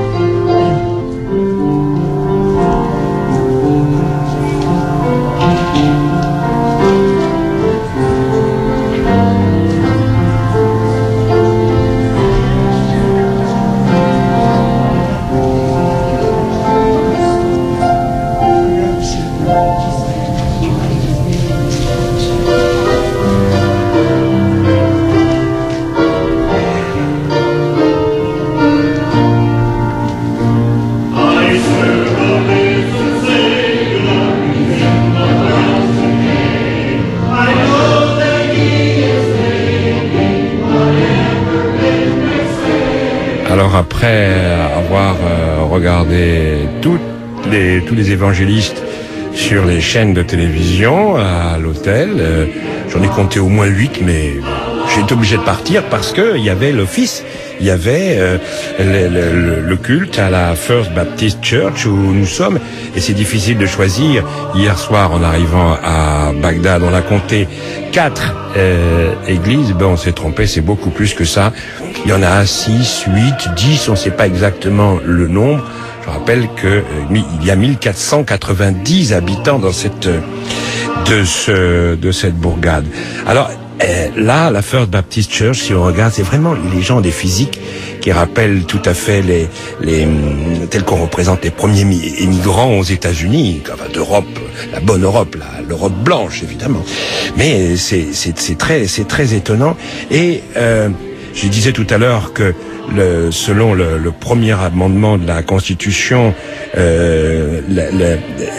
Speaker 12: Alors après avoir euh, regardé toutes les, tous les évangélistes sur les chaînes de télévision à l'hôtel, euh, j'en ai compté au moins huit, mais j'ai été obligé de partir parce que il y avait l'office, il y avait euh, le, le, le culte à la First Baptist Church où nous sommes, et c'est difficile de choisir. Hier soir, en arrivant à Bagdad, on a compté quatre euh, églises. Ben on s'est trompé, c'est beaucoup plus que ça. Il y en a six, huit, dix, on ne sait pas exactement le nombre. Je rappelle que euh, il y a mille quatre cent quatre-vingt-dix habitants dans cette de ce de cette bourgade. Alors euh, là, la First Baptist Church, si on regarde, c'est vraiment les gens des physiques qui rappellent tout à fait les les tels qu'on représente les premiers émigrants aux États-Unis, enfin d'Europe, la bonne Europe, la, l'Europe blanche évidemment. Mais c'est c'est c'est très c'est très étonnant. Et euh, je disais tout à l'heure que le, selon le, le premier amendement de la Constitution, euh, le, le,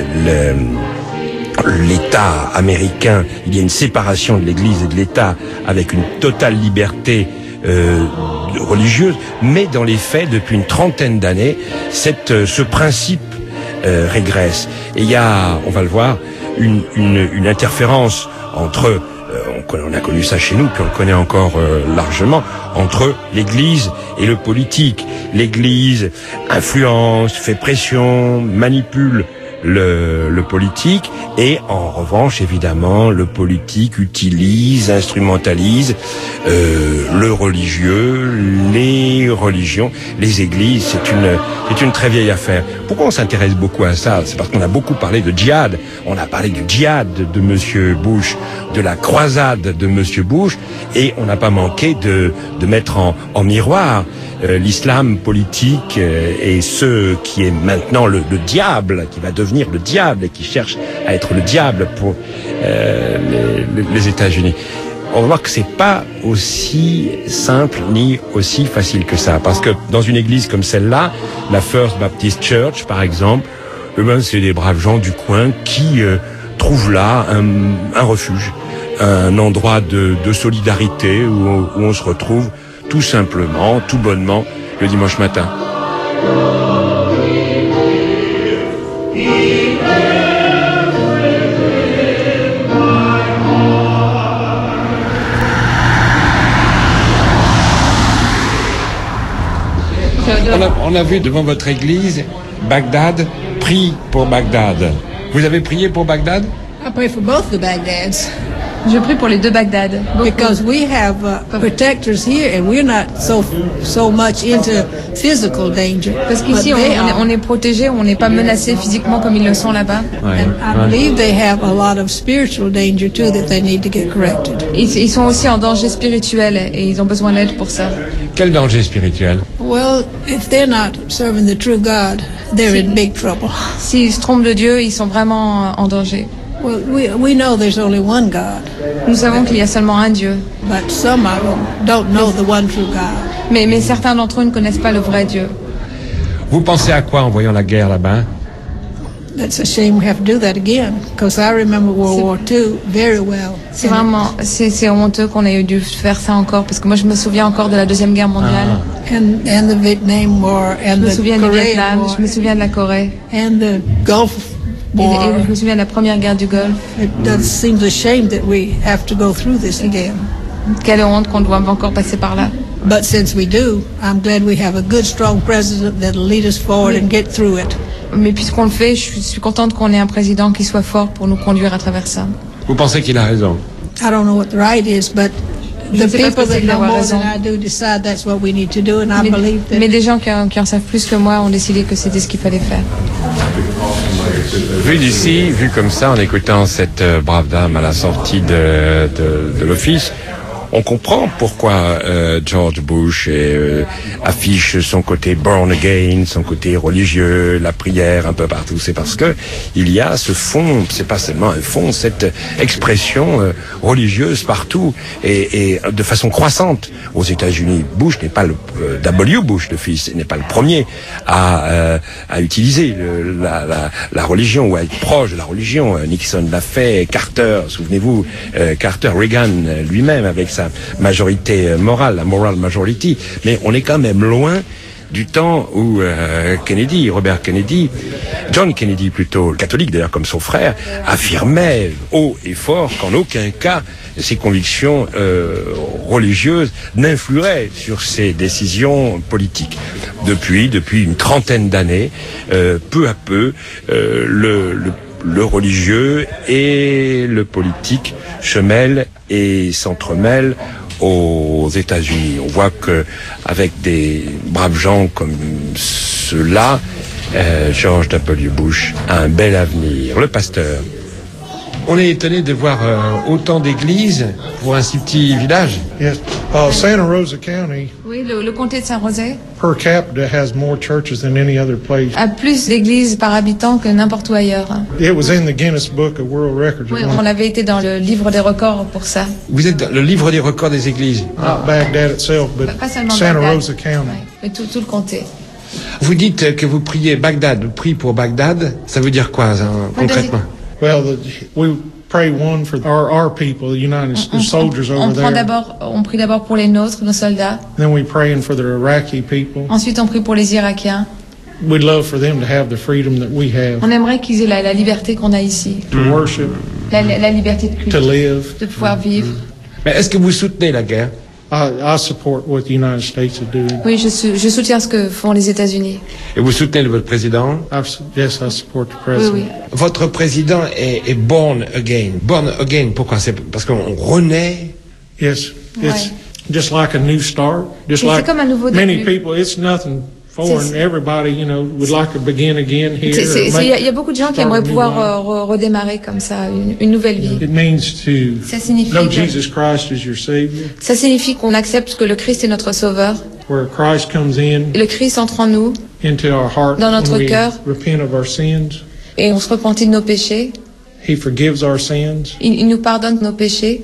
Speaker 12: le, l'État américain, il y a une séparation de l'Église et de l'État avec une totale liberté euh, religieuse, mais dans les faits, depuis une trentaine d'années, cette, ce principe euh, régresse. Et il y a, on va le voir, une, une, une interférence entre on a connu ça chez nous, puis on le connaît encore euh, largement, entre l'Église et le politique. L'Église influence, fait pression, manipule le, le politique, et en revanche, évidemment, le politique utilise, instrumentalise euh, le religieux, les religions, les églises. C'est une, c'est une très vieille affaire. Pourquoi on s'intéresse beaucoup à ça? C'est parce qu'on a beaucoup parlé de djihad. On a parlé du djihad de Monsieur Bush, de la croisade de Monsieur Bush, et on n'a pas manqué de, de mettre en, en miroir euh, l'islam politique euh, et ce qui est maintenant le, le diable, qui va devenir le diable et qui cherche à être le diable pour euh, les, les États-Unis. On va voir que c'est pas aussi simple ni aussi facile que ça, parce que dans une église comme celle-là, la First Baptist Church par exemple, eh ben c'est des braves gens du coin qui euh, trouvent là un, un refuge, un endroit de, de solidarité où on, où on se retrouve tout simplement, tout bonnement le dimanche matin. On a, on a vu devant votre église Bagdad, prie pour Bagdad. Vous avez prié pour Bagdad?
Speaker 2: I pray for both the Bagdads.
Speaker 14: Je prie pour les deux Bagdad.
Speaker 2: Because we have uh, protectors here and we're not so so much into physical danger.
Speaker 14: Parce qu'ici on, on, est, on est protégé, on n'est pas menacé physiquement comme ils le sont là-bas.
Speaker 2: Ouais. And I ouais. believe they have a lot of spiritual danger too that they need to get corrected.
Speaker 14: Ils, ils sont aussi en danger spirituel et ils ont besoin d'aide pour ça.
Speaker 12: Quel danger spirituel?
Speaker 2: Well, if they're not serving the true God, they're si, in big trouble.
Speaker 14: S'ils se trompent de Dieu, ils sont vraiment en danger.
Speaker 2: Well, we we know there's only one God.
Speaker 14: Nous savons qu'il y a seulement un Dieu.
Speaker 2: But some of them don't know the one true God.
Speaker 14: Mais mais certains d'entre eux ne connaissent pas le vrai Dieu.
Speaker 12: Vous pensez à quoi en voyant la guerre là-bas?
Speaker 2: That's a shame we have to do that again, because I remember World War Two very well.
Speaker 14: C'est vraiment, c'est, c'est honteux qu'on ait dû faire ça encore, parce que moi je me souviens encore de la Deuxième Guerre mondiale.
Speaker 2: Ah. And, and the Vietnam War, and
Speaker 14: je me
Speaker 2: the
Speaker 14: souviens du
Speaker 2: Korean
Speaker 14: Vietnam,
Speaker 2: War,
Speaker 14: je me souviens de la Corée.
Speaker 2: And the Gulf War.
Speaker 14: Et, et je me souviens de la première guerre du Golfe.
Speaker 2: It does seems a shame that we have to go through this again.
Speaker 14: Quelle honte qu'on doit encore passer par là.
Speaker 2: But since we do, I'm glad we have a good, strong president that'll lead us forward
Speaker 14: oui.
Speaker 2: and get through it.
Speaker 14: Mais puisqu'on le fait, je suis contente qu'on ait un président qui soit fort pour nous conduire à travers ça.
Speaker 12: Vous pensez qu'il a raison?
Speaker 2: I don't know what the right is, but the people that know more than I do decide that's what we need to do, and I
Speaker 14: mais,
Speaker 2: believe that.
Speaker 14: Mais des gens qui en, qui en savent plus que moi ont décidé que c'était ce qu'il fallait faire.
Speaker 12: Vu d'ici, vu comme ça, en écoutant cette euh, brave dame à la sortie de, de, de l'office, on comprend pourquoi euh, George Bush euh, affiche son côté born again, son côté religieux, la prière un peu partout. C'est parce que il y a ce fond, c'est pas seulement un fond, cette expression euh, religieuse partout et, et de façon croissante aux États-Unis. Bush n'est pas le euh, W. Bush le fils, n'est pas le premier à, euh, à utiliser le, la, la, la religion ou à être proche de la religion. Nixon l'a fait, Carter, souvenez-vous, euh, Carter, Reagan lui-même avec sa majorité morale, la moral majority, mais on est quand même loin du temps où euh, Kennedy, Robert Kennedy, John Kennedy plutôt, catholique d'ailleurs comme son frère, affirmait haut et fort qu'en aucun cas ses convictions euh, religieuses n'influeraient sur ses décisions politiques. Depuis, depuis une trentaine d'années, euh, peu à peu, euh, le, le le religieux et le politique se mêlent et s'entremêlent aux États-Unis. On voit que avec des braves gens comme ceux-là, euh, George W. Bush a un bel avenir. Le pasteur. On est étonné de voir euh, autant d'églises pour un si petit village.
Speaker 18: Yes, uh, Santa Rosa County.
Speaker 14: Oui, le, le comté de Saint-Rosé.
Speaker 18: Per capita has more churches than any other place.
Speaker 14: A plus d'églises par habitant que n'importe où ailleurs.
Speaker 18: It was in the Guinness Book of World Records.
Speaker 14: Oui, on avait été dans le livre des records pour ça.
Speaker 12: Vous êtes dans le livre des records des églises.
Speaker 18: Not Baghdad itself, but
Speaker 14: pas seulement
Speaker 18: Santa
Speaker 14: Bagdad,
Speaker 18: Rosa County.
Speaker 14: Ouais, mais tout, tout le comté.
Speaker 12: Vous dites que vous priez Bagdad, vous priez pour Bagdad. Ça veut dire quoi hein, concrètement?
Speaker 18: Well, the, we pray one for our, our people, the United
Speaker 14: on,
Speaker 18: the soldiers
Speaker 14: on,
Speaker 18: over
Speaker 14: on prend
Speaker 18: there.
Speaker 14: d'abord, on prie d'abord pour les nôtres, nos soldats.
Speaker 18: Then we praying for the Iraqi people.
Speaker 14: Ensuite, on prie pour les Irakiens.
Speaker 18: We'd love for them to have the freedom that we have.
Speaker 14: On aimerait qu'ils aient la, la liberté qu'on a ici.
Speaker 18: To worship.
Speaker 14: La, la, la liberté de culte.
Speaker 18: To live.
Speaker 14: De pouvoir vivre.
Speaker 12: Mais est-ce que vous soutenez la guerre?
Speaker 18: I, I support what the United States is doing.
Speaker 14: Oui, je, je soutiens ce que font les États-Unis.
Speaker 12: Et vous soutenez votre président?
Speaker 18: I've, yes, I support the president.
Speaker 14: Oui, oui.
Speaker 12: Votre président est, est born again. Born again, pourquoi? C'est parce qu'on renaît?
Speaker 18: Yes, it's
Speaker 14: ouais.
Speaker 18: just like a new start. Just
Speaker 14: c'est,
Speaker 18: like
Speaker 14: c'est comme un nouveau
Speaker 18: many
Speaker 14: début.
Speaker 18: people, it's nothing foreign. Everybody, you know, would like to begin again here.
Speaker 14: Il y, y a beaucoup de gens qui aimeraient pouvoir euh, re- redémarrer comme ça, une, une nouvelle vie.
Speaker 18: It means to
Speaker 14: ça signifie
Speaker 18: know
Speaker 14: que,
Speaker 18: Jesus Christ as your Savior.
Speaker 14: Ça signifie qu'on accepte que le Christ est notre Sauveur.
Speaker 18: Where Christ comes in.
Speaker 14: Et le Christ entre en nous.
Speaker 18: Into our heart.
Speaker 14: Dans notre
Speaker 18: when
Speaker 14: cœur.
Speaker 18: We repent of our sins.
Speaker 14: Et on se repentit de nos péchés.
Speaker 18: He forgives our sins.
Speaker 14: Il, il nous pardonne nos péchés.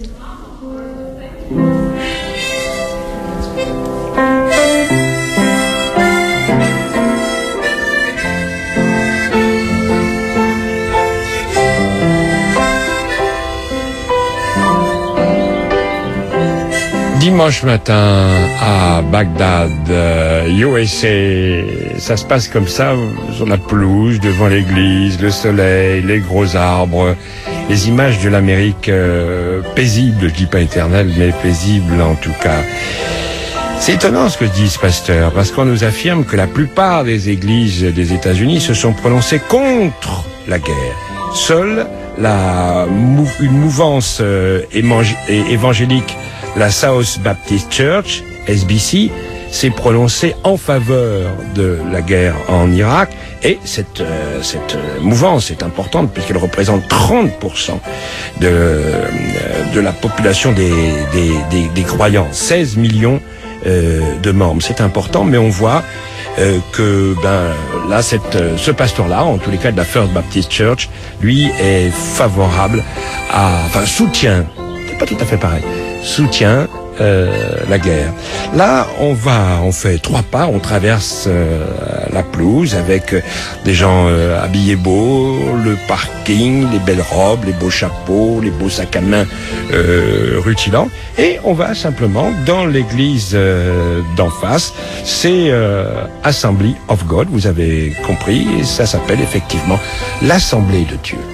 Speaker 12: Dimanche matin à Bagdad, euh, U S A, ça se passe comme ça, sur la pelouse, devant l'église, le soleil, les gros arbres, les images de l'Amérique euh, paisible, je dis pas éternelle, mais paisible en tout cas. C'est étonnant ce que dit ce pasteur, parce qu'on nous affirme que la plupart des églises des États-Unis se sont prononcées contre la guerre. Seule la, une mouvance euh, évangélique, la South Baptist Church, S B C, s'est prononcée en faveur de la guerre en Irak, et cette, euh, cette mouvance est importante puisqu'elle représente trente pour cent de, euh, de la population des, des, des, des croyants, seize millions euh, de membres. C'est important, mais on voit euh, que ben là, cette, ce pasteur-là, en tous les cas de la First Baptist Church, lui est favorable à, enfin soutient, c'est pas tout à fait pareil, soutient euh, la guerre. Là, on va, on fait trois pas, on traverse euh, la pelouse avec des gens euh, habillés beaux, le parking, les belles robes, les beaux chapeaux, les beaux sacs à main euh, rutilants, et on va simplement dans l'église euh, d'en face. C'est euh, Assembly of God, vous avez compris, et ça s'appelle effectivement l'Assemblée de Dieu.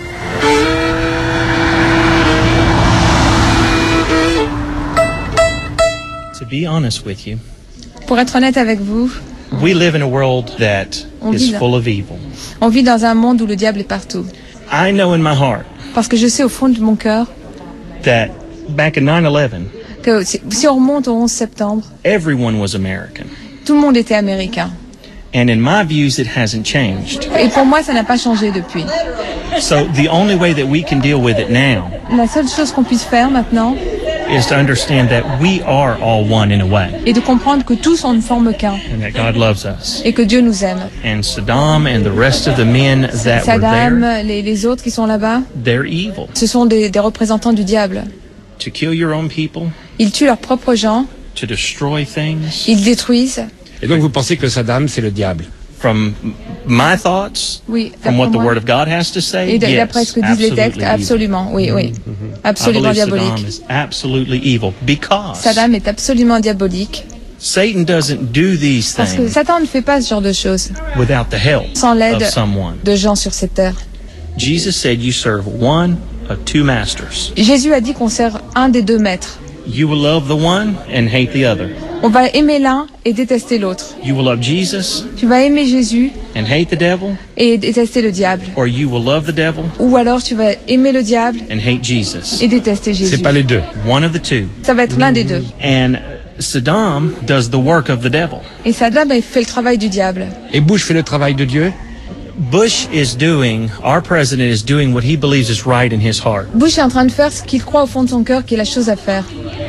Speaker 3: To be honest with you,
Speaker 14: Pour être honnête avec vous,
Speaker 3: we live in a world that
Speaker 14: On
Speaker 3: is
Speaker 14: vit là.
Speaker 3: full of evil.
Speaker 14: on vit dans un monde où le diable est partout.
Speaker 3: I know in my heart
Speaker 14: Parce que je sais au fond de mon cœur
Speaker 3: that back in nine eleven,
Speaker 14: que si si on remonte au onze septembre,
Speaker 3: everyone was American.
Speaker 14: tout le monde était américain.
Speaker 3: And in my views, it hasn't changed.
Speaker 14: Et pour moi, ça n'a pas changé depuis.
Speaker 3: So the only way that we can deal with it now
Speaker 14: La seule chose qu'on puisse faire maintenant
Speaker 3: is to understand that we are all one in a way,
Speaker 14: est de comprendre que tous on ne forme qu'un
Speaker 3: and that God loves us.
Speaker 14: et que Dieu nous aime.
Speaker 3: And Saddam and the rest of the men that were
Speaker 14: Saddam,
Speaker 3: there,
Speaker 14: les, les autres qui sont là-bas,
Speaker 3: they're evil.
Speaker 14: ce sont des, des représentants du diable.
Speaker 3: To kill your own people,
Speaker 14: Ils tuent leurs propres gens,
Speaker 3: to destroy things.
Speaker 14: ils détruisent.
Speaker 12: Et donc vous pensez que Saddam, c'est le diable?
Speaker 3: From my thoughts,
Speaker 14: Oui,
Speaker 3: from what
Speaker 14: d'après
Speaker 3: the
Speaker 14: moi.
Speaker 3: Word of God has to say,
Speaker 14: Et d-
Speaker 3: yes,
Speaker 14: d'après ce que disent les textes,
Speaker 3: absolutely evil.
Speaker 14: absolument, oui, oui.
Speaker 3: I
Speaker 14: Absolument
Speaker 3: believe Saddam
Speaker 14: diabolique.
Speaker 3: is absolutely evil because
Speaker 14: Saddam est absolument diabolique.
Speaker 3: Satan doesn't do these
Speaker 14: Parce que
Speaker 3: things
Speaker 14: Satan ne fait pas ce genre de choses
Speaker 3: without the help
Speaker 14: sans l'aide
Speaker 3: of someone.
Speaker 14: de gens sur cette terre.
Speaker 3: Jesus said you serve one of two masters.
Speaker 14: Jésus a dit qu'on sert un des deux maîtres.
Speaker 3: You will love the one and hate the other.
Speaker 14: On va aimer l'un et détester l'autre.
Speaker 3: You will love Jesus
Speaker 14: Tu vas aimer Jésus
Speaker 3: and hate the devil,
Speaker 14: et détester le diable.
Speaker 3: or you will love the devil
Speaker 14: Ou alors tu vas aimer le diable
Speaker 3: and hate Jesus.
Speaker 14: et détester Jésus.
Speaker 12: C'est pas les deux.
Speaker 3: One of the two.
Speaker 14: Ça va être l'un des deux.
Speaker 3: And Saddam does the work of the devil.
Speaker 14: Et Saddam il fait le travail du diable.
Speaker 12: Et Bush fait le travail de Dieu?
Speaker 3: Bush is doing, our president is doing what he believes is right in his heart.
Speaker 14: Bush est en train de faire ce qu'il croit au fond de son cœur qui est la chose à faire.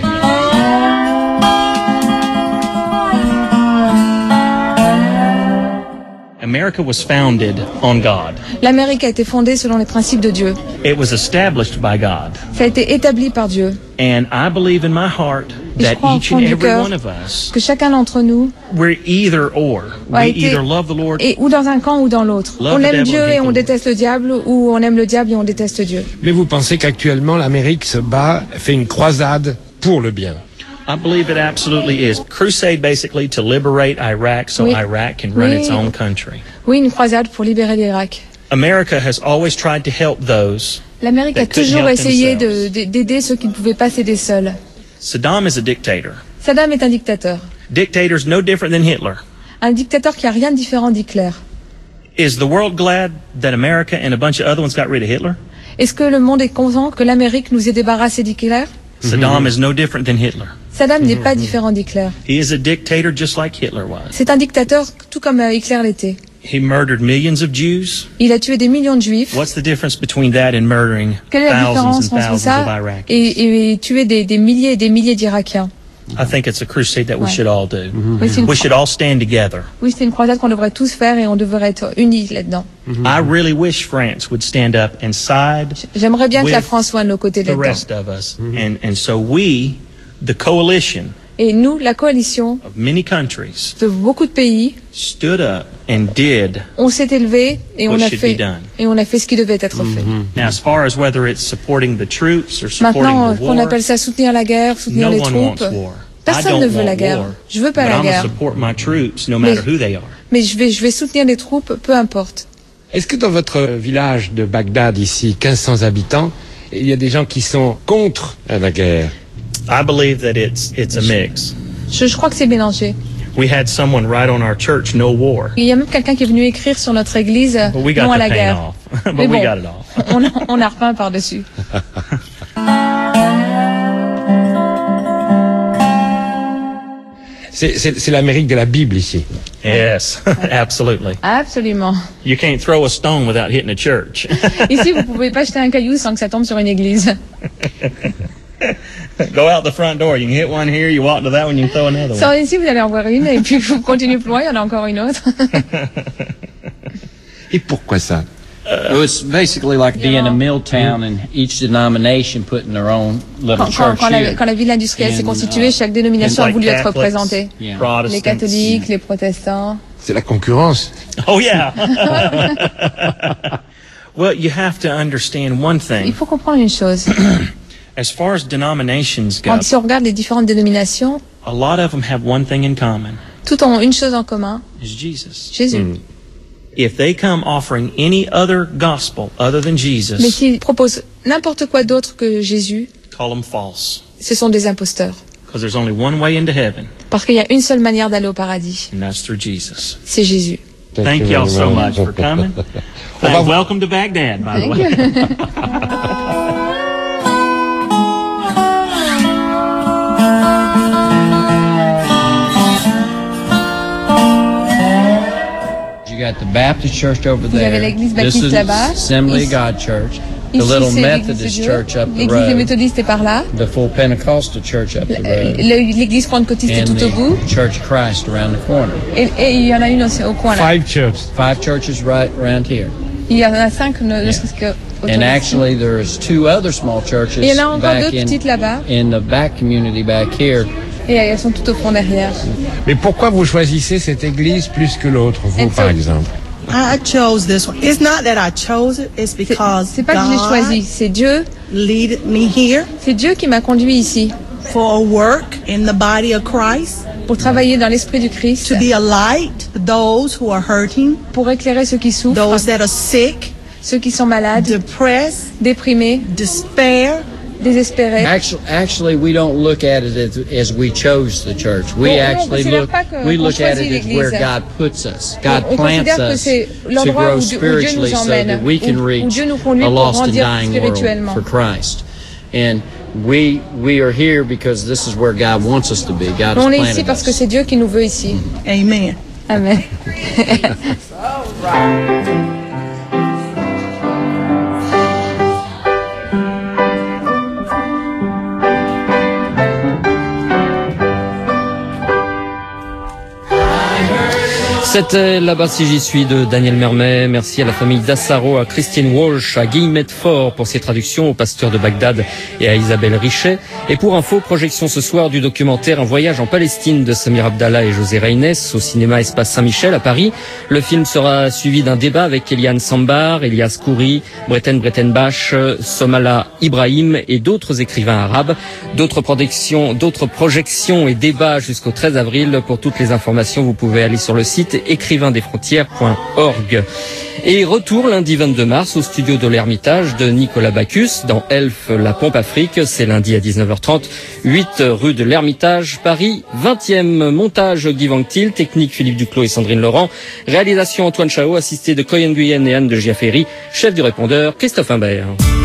Speaker 3: America was founded on God.
Speaker 14: L'Amérique a été fondée selon les principes de Dieu.
Speaker 3: It was established by God.
Speaker 14: Ça a été établi par Dieu.
Speaker 3: And I believe in my heart
Speaker 14: Et je
Speaker 3: that
Speaker 14: crois au
Speaker 3: each
Speaker 14: fond
Speaker 3: and
Speaker 14: du
Speaker 3: every
Speaker 14: cœur
Speaker 3: one of us,
Speaker 14: que chacun d'entre nous
Speaker 3: we're either or.
Speaker 14: a
Speaker 3: We
Speaker 14: été
Speaker 3: either love the Lord
Speaker 14: et ou dans un camp ou dans l'autre.
Speaker 3: Love
Speaker 14: On
Speaker 3: the
Speaker 14: aime
Speaker 3: devil
Speaker 14: Dieu
Speaker 3: and
Speaker 14: et
Speaker 3: hate
Speaker 14: on
Speaker 3: the
Speaker 14: déteste le diable, ou on aime le diable et on déteste Dieu.
Speaker 12: Mais vous pensez qu'actuellement l'Amérique se bat, fait une croisade pour le bien?
Speaker 3: I believe it absolutely is. Crusade basically to liberate Iraq so
Speaker 14: Oui.
Speaker 3: Iraq can run
Speaker 14: Oui.
Speaker 3: its own country.
Speaker 14: Oui, une croisade pour libérer l'Irak.
Speaker 3: America has always tried to help those.
Speaker 14: L'Amérique a
Speaker 3: That couldn't
Speaker 14: toujours
Speaker 3: help
Speaker 14: essayé
Speaker 3: themselves.
Speaker 14: de- de- d'aider ceux qui ne pouvaient pas s'aider seuls.
Speaker 3: Saddam is a dictator.
Speaker 14: Saddam est un dictateur.
Speaker 3: Dictator's no different than Hitler.
Speaker 14: Un dictateur qui a rien de différent d'Hitler.
Speaker 3: Is the world glad that America and a bunch of other ones got rid of Hitler?
Speaker 14: Est-ce que le monde est content que l'Amérique nous ait débarrassé d'Hitler?
Speaker 3: Saddam is no different than Hitler.
Speaker 14: Saddam n'est pas différent d'Hitler.
Speaker 3: He is a dictator just like Hitler was.
Speaker 14: C'est un dictateur tout comme euh, Hitler l'était.
Speaker 3: He murdered millions of Jews.
Speaker 14: Il a tué des millions de juifs.
Speaker 3: What's the difference between that and murdering
Speaker 14: Quelle est la
Speaker 3: thousands
Speaker 14: différence
Speaker 3: and
Speaker 14: entre
Speaker 3: thousands of
Speaker 14: ça
Speaker 3: Iraqis?
Speaker 14: et, et tuer des, des milliers et des milliers d'Irakiens?
Speaker 3: I think it's a crusade that we
Speaker 14: Ouais.
Speaker 3: should all do.
Speaker 14: Oui, c'est une-
Speaker 3: We should all stand together.
Speaker 14: Oui, c'est une croisade qu'on devrait tous faire et on devrait être unis là-dedans.
Speaker 3: I really wish France would stand up and side
Speaker 14: J'aimerais bien que la
Speaker 3: with
Speaker 14: France soit à nos côtés
Speaker 3: the
Speaker 14: là-dedans.
Speaker 3: rest of us. And, and so we, the coalition
Speaker 14: Et nous, la coalition
Speaker 3: of many countries,
Speaker 14: de beaucoup de pays,
Speaker 3: stood up and did.
Speaker 14: on s'est élevé et on
Speaker 3: What
Speaker 14: a
Speaker 3: should
Speaker 14: fait
Speaker 3: be done.
Speaker 14: et on a fait ce qui devait être fait.
Speaker 3: Now, as far as whether it's supporting the troops or supporting
Speaker 14: Maintenant,
Speaker 3: the
Speaker 14: qu'on
Speaker 3: war,
Speaker 14: appelle ça soutenir la guerre, soutenir
Speaker 3: no
Speaker 14: les
Speaker 3: one
Speaker 14: troupes,
Speaker 3: wants war.
Speaker 14: personne
Speaker 3: I
Speaker 14: ne
Speaker 3: don't
Speaker 14: veut la
Speaker 3: want
Speaker 14: guerre.
Speaker 3: war,
Speaker 14: Je veux pas
Speaker 3: but
Speaker 14: la
Speaker 3: I'm gonna
Speaker 14: guerre,
Speaker 3: support my troops no
Speaker 14: Mais-
Speaker 3: matter who they are.
Speaker 14: mais je vais, je vais soutenir les troupes, peu importe.
Speaker 12: Est-ce que dans votre village de Bagdad, ici, quinze cents habitants, il y a des gens qui sont contre la guerre?
Speaker 3: I believe that it's it's a mix.
Speaker 14: Je, je crois que c'est mélangé.
Speaker 3: We had someone write on our church, "No war."
Speaker 14: Il y a même quelqu'un qui est venu écrire sur notre église euh,
Speaker 3: But we got
Speaker 14: non à
Speaker 3: the
Speaker 14: la
Speaker 3: paint
Speaker 14: guerre.
Speaker 3: off. But
Speaker 14: Mais
Speaker 3: we
Speaker 14: bon,
Speaker 3: got it off.
Speaker 14: on, a, on a repeint par-dessus.
Speaker 12: C'est c'est- c'est l'Amérique de la Bible ici.
Speaker 3: Yes, absolutely.
Speaker 14: Absolument.
Speaker 3: You can't throw a stone without hitting a church.
Speaker 14: Ici, vous pouvez pas jeter un caillou sans que ça tombe sur une église.
Speaker 3: Go out the front door. You can hit one here. You walk to that one. You can throw another
Speaker 14: Sans
Speaker 3: one.
Speaker 14: ici, vous allez en voir une, et puis vous continuez plus loin, il y en a encore une autre.
Speaker 1: Et pourquoi ça?
Speaker 4: It was basically like being a mill town and each denomination putting their own little
Speaker 14: Quand, quand,
Speaker 4: church
Speaker 14: quand, la,
Speaker 4: here.
Speaker 14: quand la ville industrielle s'est
Speaker 4: And,
Speaker 14: constituée,
Speaker 4: uh,
Speaker 14: chaque dénomination
Speaker 3: and
Speaker 14: a voulu
Speaker 3: like
Speaker 14: être
Speaker 3: Catholics,
Speaker 14: représentée.
Speaker 4: Yeah.
Speaker 14: Les
Speaker 3: Protestants.
Speaker 14: catholiques, les protestants.
Speaker 12: C'est la concurrence.
Speaker 3: Oh yeah. Well, you have to understand one
Speaker 14: Il
Speaker 3: thing.
Speaker 14: faut comprendre une chose.
Speaker 3: As far as denominations go,
Speaker 14: Quand si on regarde les différentes dénominations,
Speaker 3: a lot of them have one thing in common:
Speaker 14: toutes ont une chose en commun,
Speaker 3: is Jesus.
Speaker 14: Jésus.
Speaker 12: Mm.
Speaker 3: If they come offering any other gospel other than
Speaker 14: Mais
Speaker 3: Jesus,
Speaker 14: s'ils proposent n'importe quoi d'autre que Jésus,
Speaker 3: call them false,
Speaker 14: ce sont des imposteurs.
Speaker 3: because there's only one way into heaven,
Speaker 14: Parce qu'il y a une seule manière d'aller au paradis,
Speaker 3: and that's through Jesus.
Speaker 14: c'est Jésus.
Speaker 3: Thank
Speaker 12: you
Speaker 3: y'all
Speaker 12: very
Speaker 3: so
Speaker 12: much.
Speaker 3: much for coming. And welcome to Baghdad, by the way.
Speaker 4: You got the Baptist church over
Speaker 14: Vous avez
Speaker 4: there.
Speaker 14: l'église
Speaker 4: This
Speaker 14: baptiste
Speaker 4: is
Speaker 14: là-bas.
Speaker 4: Assembly of
Speaker 14: Ici-
Speaker 4: God Church. The
Speaker 14: Ici,
Speaker 4: little
Speaker 14: c'est l'église de
Speaker 4: Methodist
Speaker 14: Dieu.
Speaker 4: church up the
Speaker 14: L'église des
Speaker 4: road.
Speaker 14: méthodistes est par là.
Speaker 4: The full Pentecostal church up the road.
Speaker 14: Le- L'église pentecôtiste est
Speaker 4: And
Speaker 14: tout au bout.
Speaker 4: the Church of Christ around the corner.
Speaker 14: Et, et il y en a une aussi au coin là.
Speaker 4: Five churches. Five churches right around here.
Speaker 14: Il y en a cinq, ne, ne serait-ce que autour
Speaker 4: And
Speaker 14: d'ici.
Speaker 4: actually, there's two other small churches
Speaker 14: Et il y en a encore
Speaker 4: back
Speaker 14: deux
Speaker 4: in,
Speaker 14: petites là-bas.
Speaker 4: in the back community back here.
Speaker 14: Et elles sont tout au fond derrière.
Speaker 12: Mais pourquoi vous choisissez cette église plus que l'autre, vous,
Speaker 14: And
Speaker 12: par
Speaker 14: so-
Speaker 12: exemple?
Speaker 5: I chose this one. It's not that I chose it, it's because
Speaker 14: C'est pas que je l'ai choisi, c'est Dieu.
Speaker 5: leaded me here
Speaker 14: C'est Dieu qui m'a conduit ici
Speaker 5: for a work in the body of Christ,
Speaker 14: pour travailler dans l'esprit du Christ,
Speaker 5: to be a light to those who are hurting,
Speaker 14: pour éclairer ceux qui souffrent,
Speaker 5: those that are sick,
Speaker 14: ceux qui sont malades,
Speaker 5: depressed,
Speaker 14: déprimés,
Speaker 5: despair.
Speaker 14: désespérés.
Speaker 4: Actually, actually, we don't look at it as, as we chose the church. We
Speaker 14: On- on
Speaker 4: actually
Speaker 14: considère
Speaker 4: look,
Speaker 14: pas que-
Speaker 4: we
Speaker 14: qu'on
Speaker 4: look at
Speaker 14: choisit
Speaker 4: it as where
Speaker 14: l'église.
Speaker 4: God puts us. God
Speaker 14: On- on
Speaker 4: plants
Speaker 14: considère que
Speaker 4: us
Speaker 14: c'est
Speaker 4: to
Speaker 14: l'endroit
Speaker 4: grow
Speaker 14: où Dieu- où Dieu
Speaker 4: spiritually
Speaker 14: nous
Speaker 4: so
Speaker 14: emmène,
Speaker 4: that we can
Speaker 14: où- où
Speaker 4: reach
Speaker 14: Dieu nous conduit
Speaker 4: a
Speaker 14: pour
Speaker 4: lost and
Speaker 14: grandir
Speaker 4: dying world
Speaker 14: spirituellement.
Speaker 4: for Christ. And we we are here because this is where God wants us to be. God has
Speaker 14: On est ici
Speaker 4: planted
Speaker 14: parce que
Speaker 4: us.
Speaker 14: c'est Dieu qui nous veut ici.
Speaker 5: Amen.
Speaker 14: Amen.
Speaker 6: C'était Là-bas si j'y suis de Daniel Mermet. Merci à la famille Dassaro, à Christine Walsh, à Guy Medfort pour ses traductions, au pasteur de Bagdad et à Isabelle Richet. Et pour info, projection ce soir du documentaire Un voyage en Palestine de Samir Abdallah et José Reynès au cinéma Espace Saint-Michel à Paris. Le film sera suivi d'un débat avec Eliane Sambar, Elias Khoury, Breten Bretenbach, Somala Ibrahim et d'autres écrivains arabes. D'autres projections, d'autres projections et débats jusqu'au treize avril. Pour toutes les informations, vous pouvez aller sur le site écrivain des frontières point org. Et retour lundi vingt-deux mars au studio de l'Ermitage de Nicolas Bacchus dans Elf, la Pompe Afrique. C'est lundi à dix-neuf heures trente, huit rue de l'Ermitage, Paris vingtième. Montage Guy Vanctil, technique Philippe Duclos et Sandrine Laurent. Réalisation Antoine Chao, assisté de Coyen Guyenne et Anne de Giaféry. Chef du répondeur Christophe Imbert.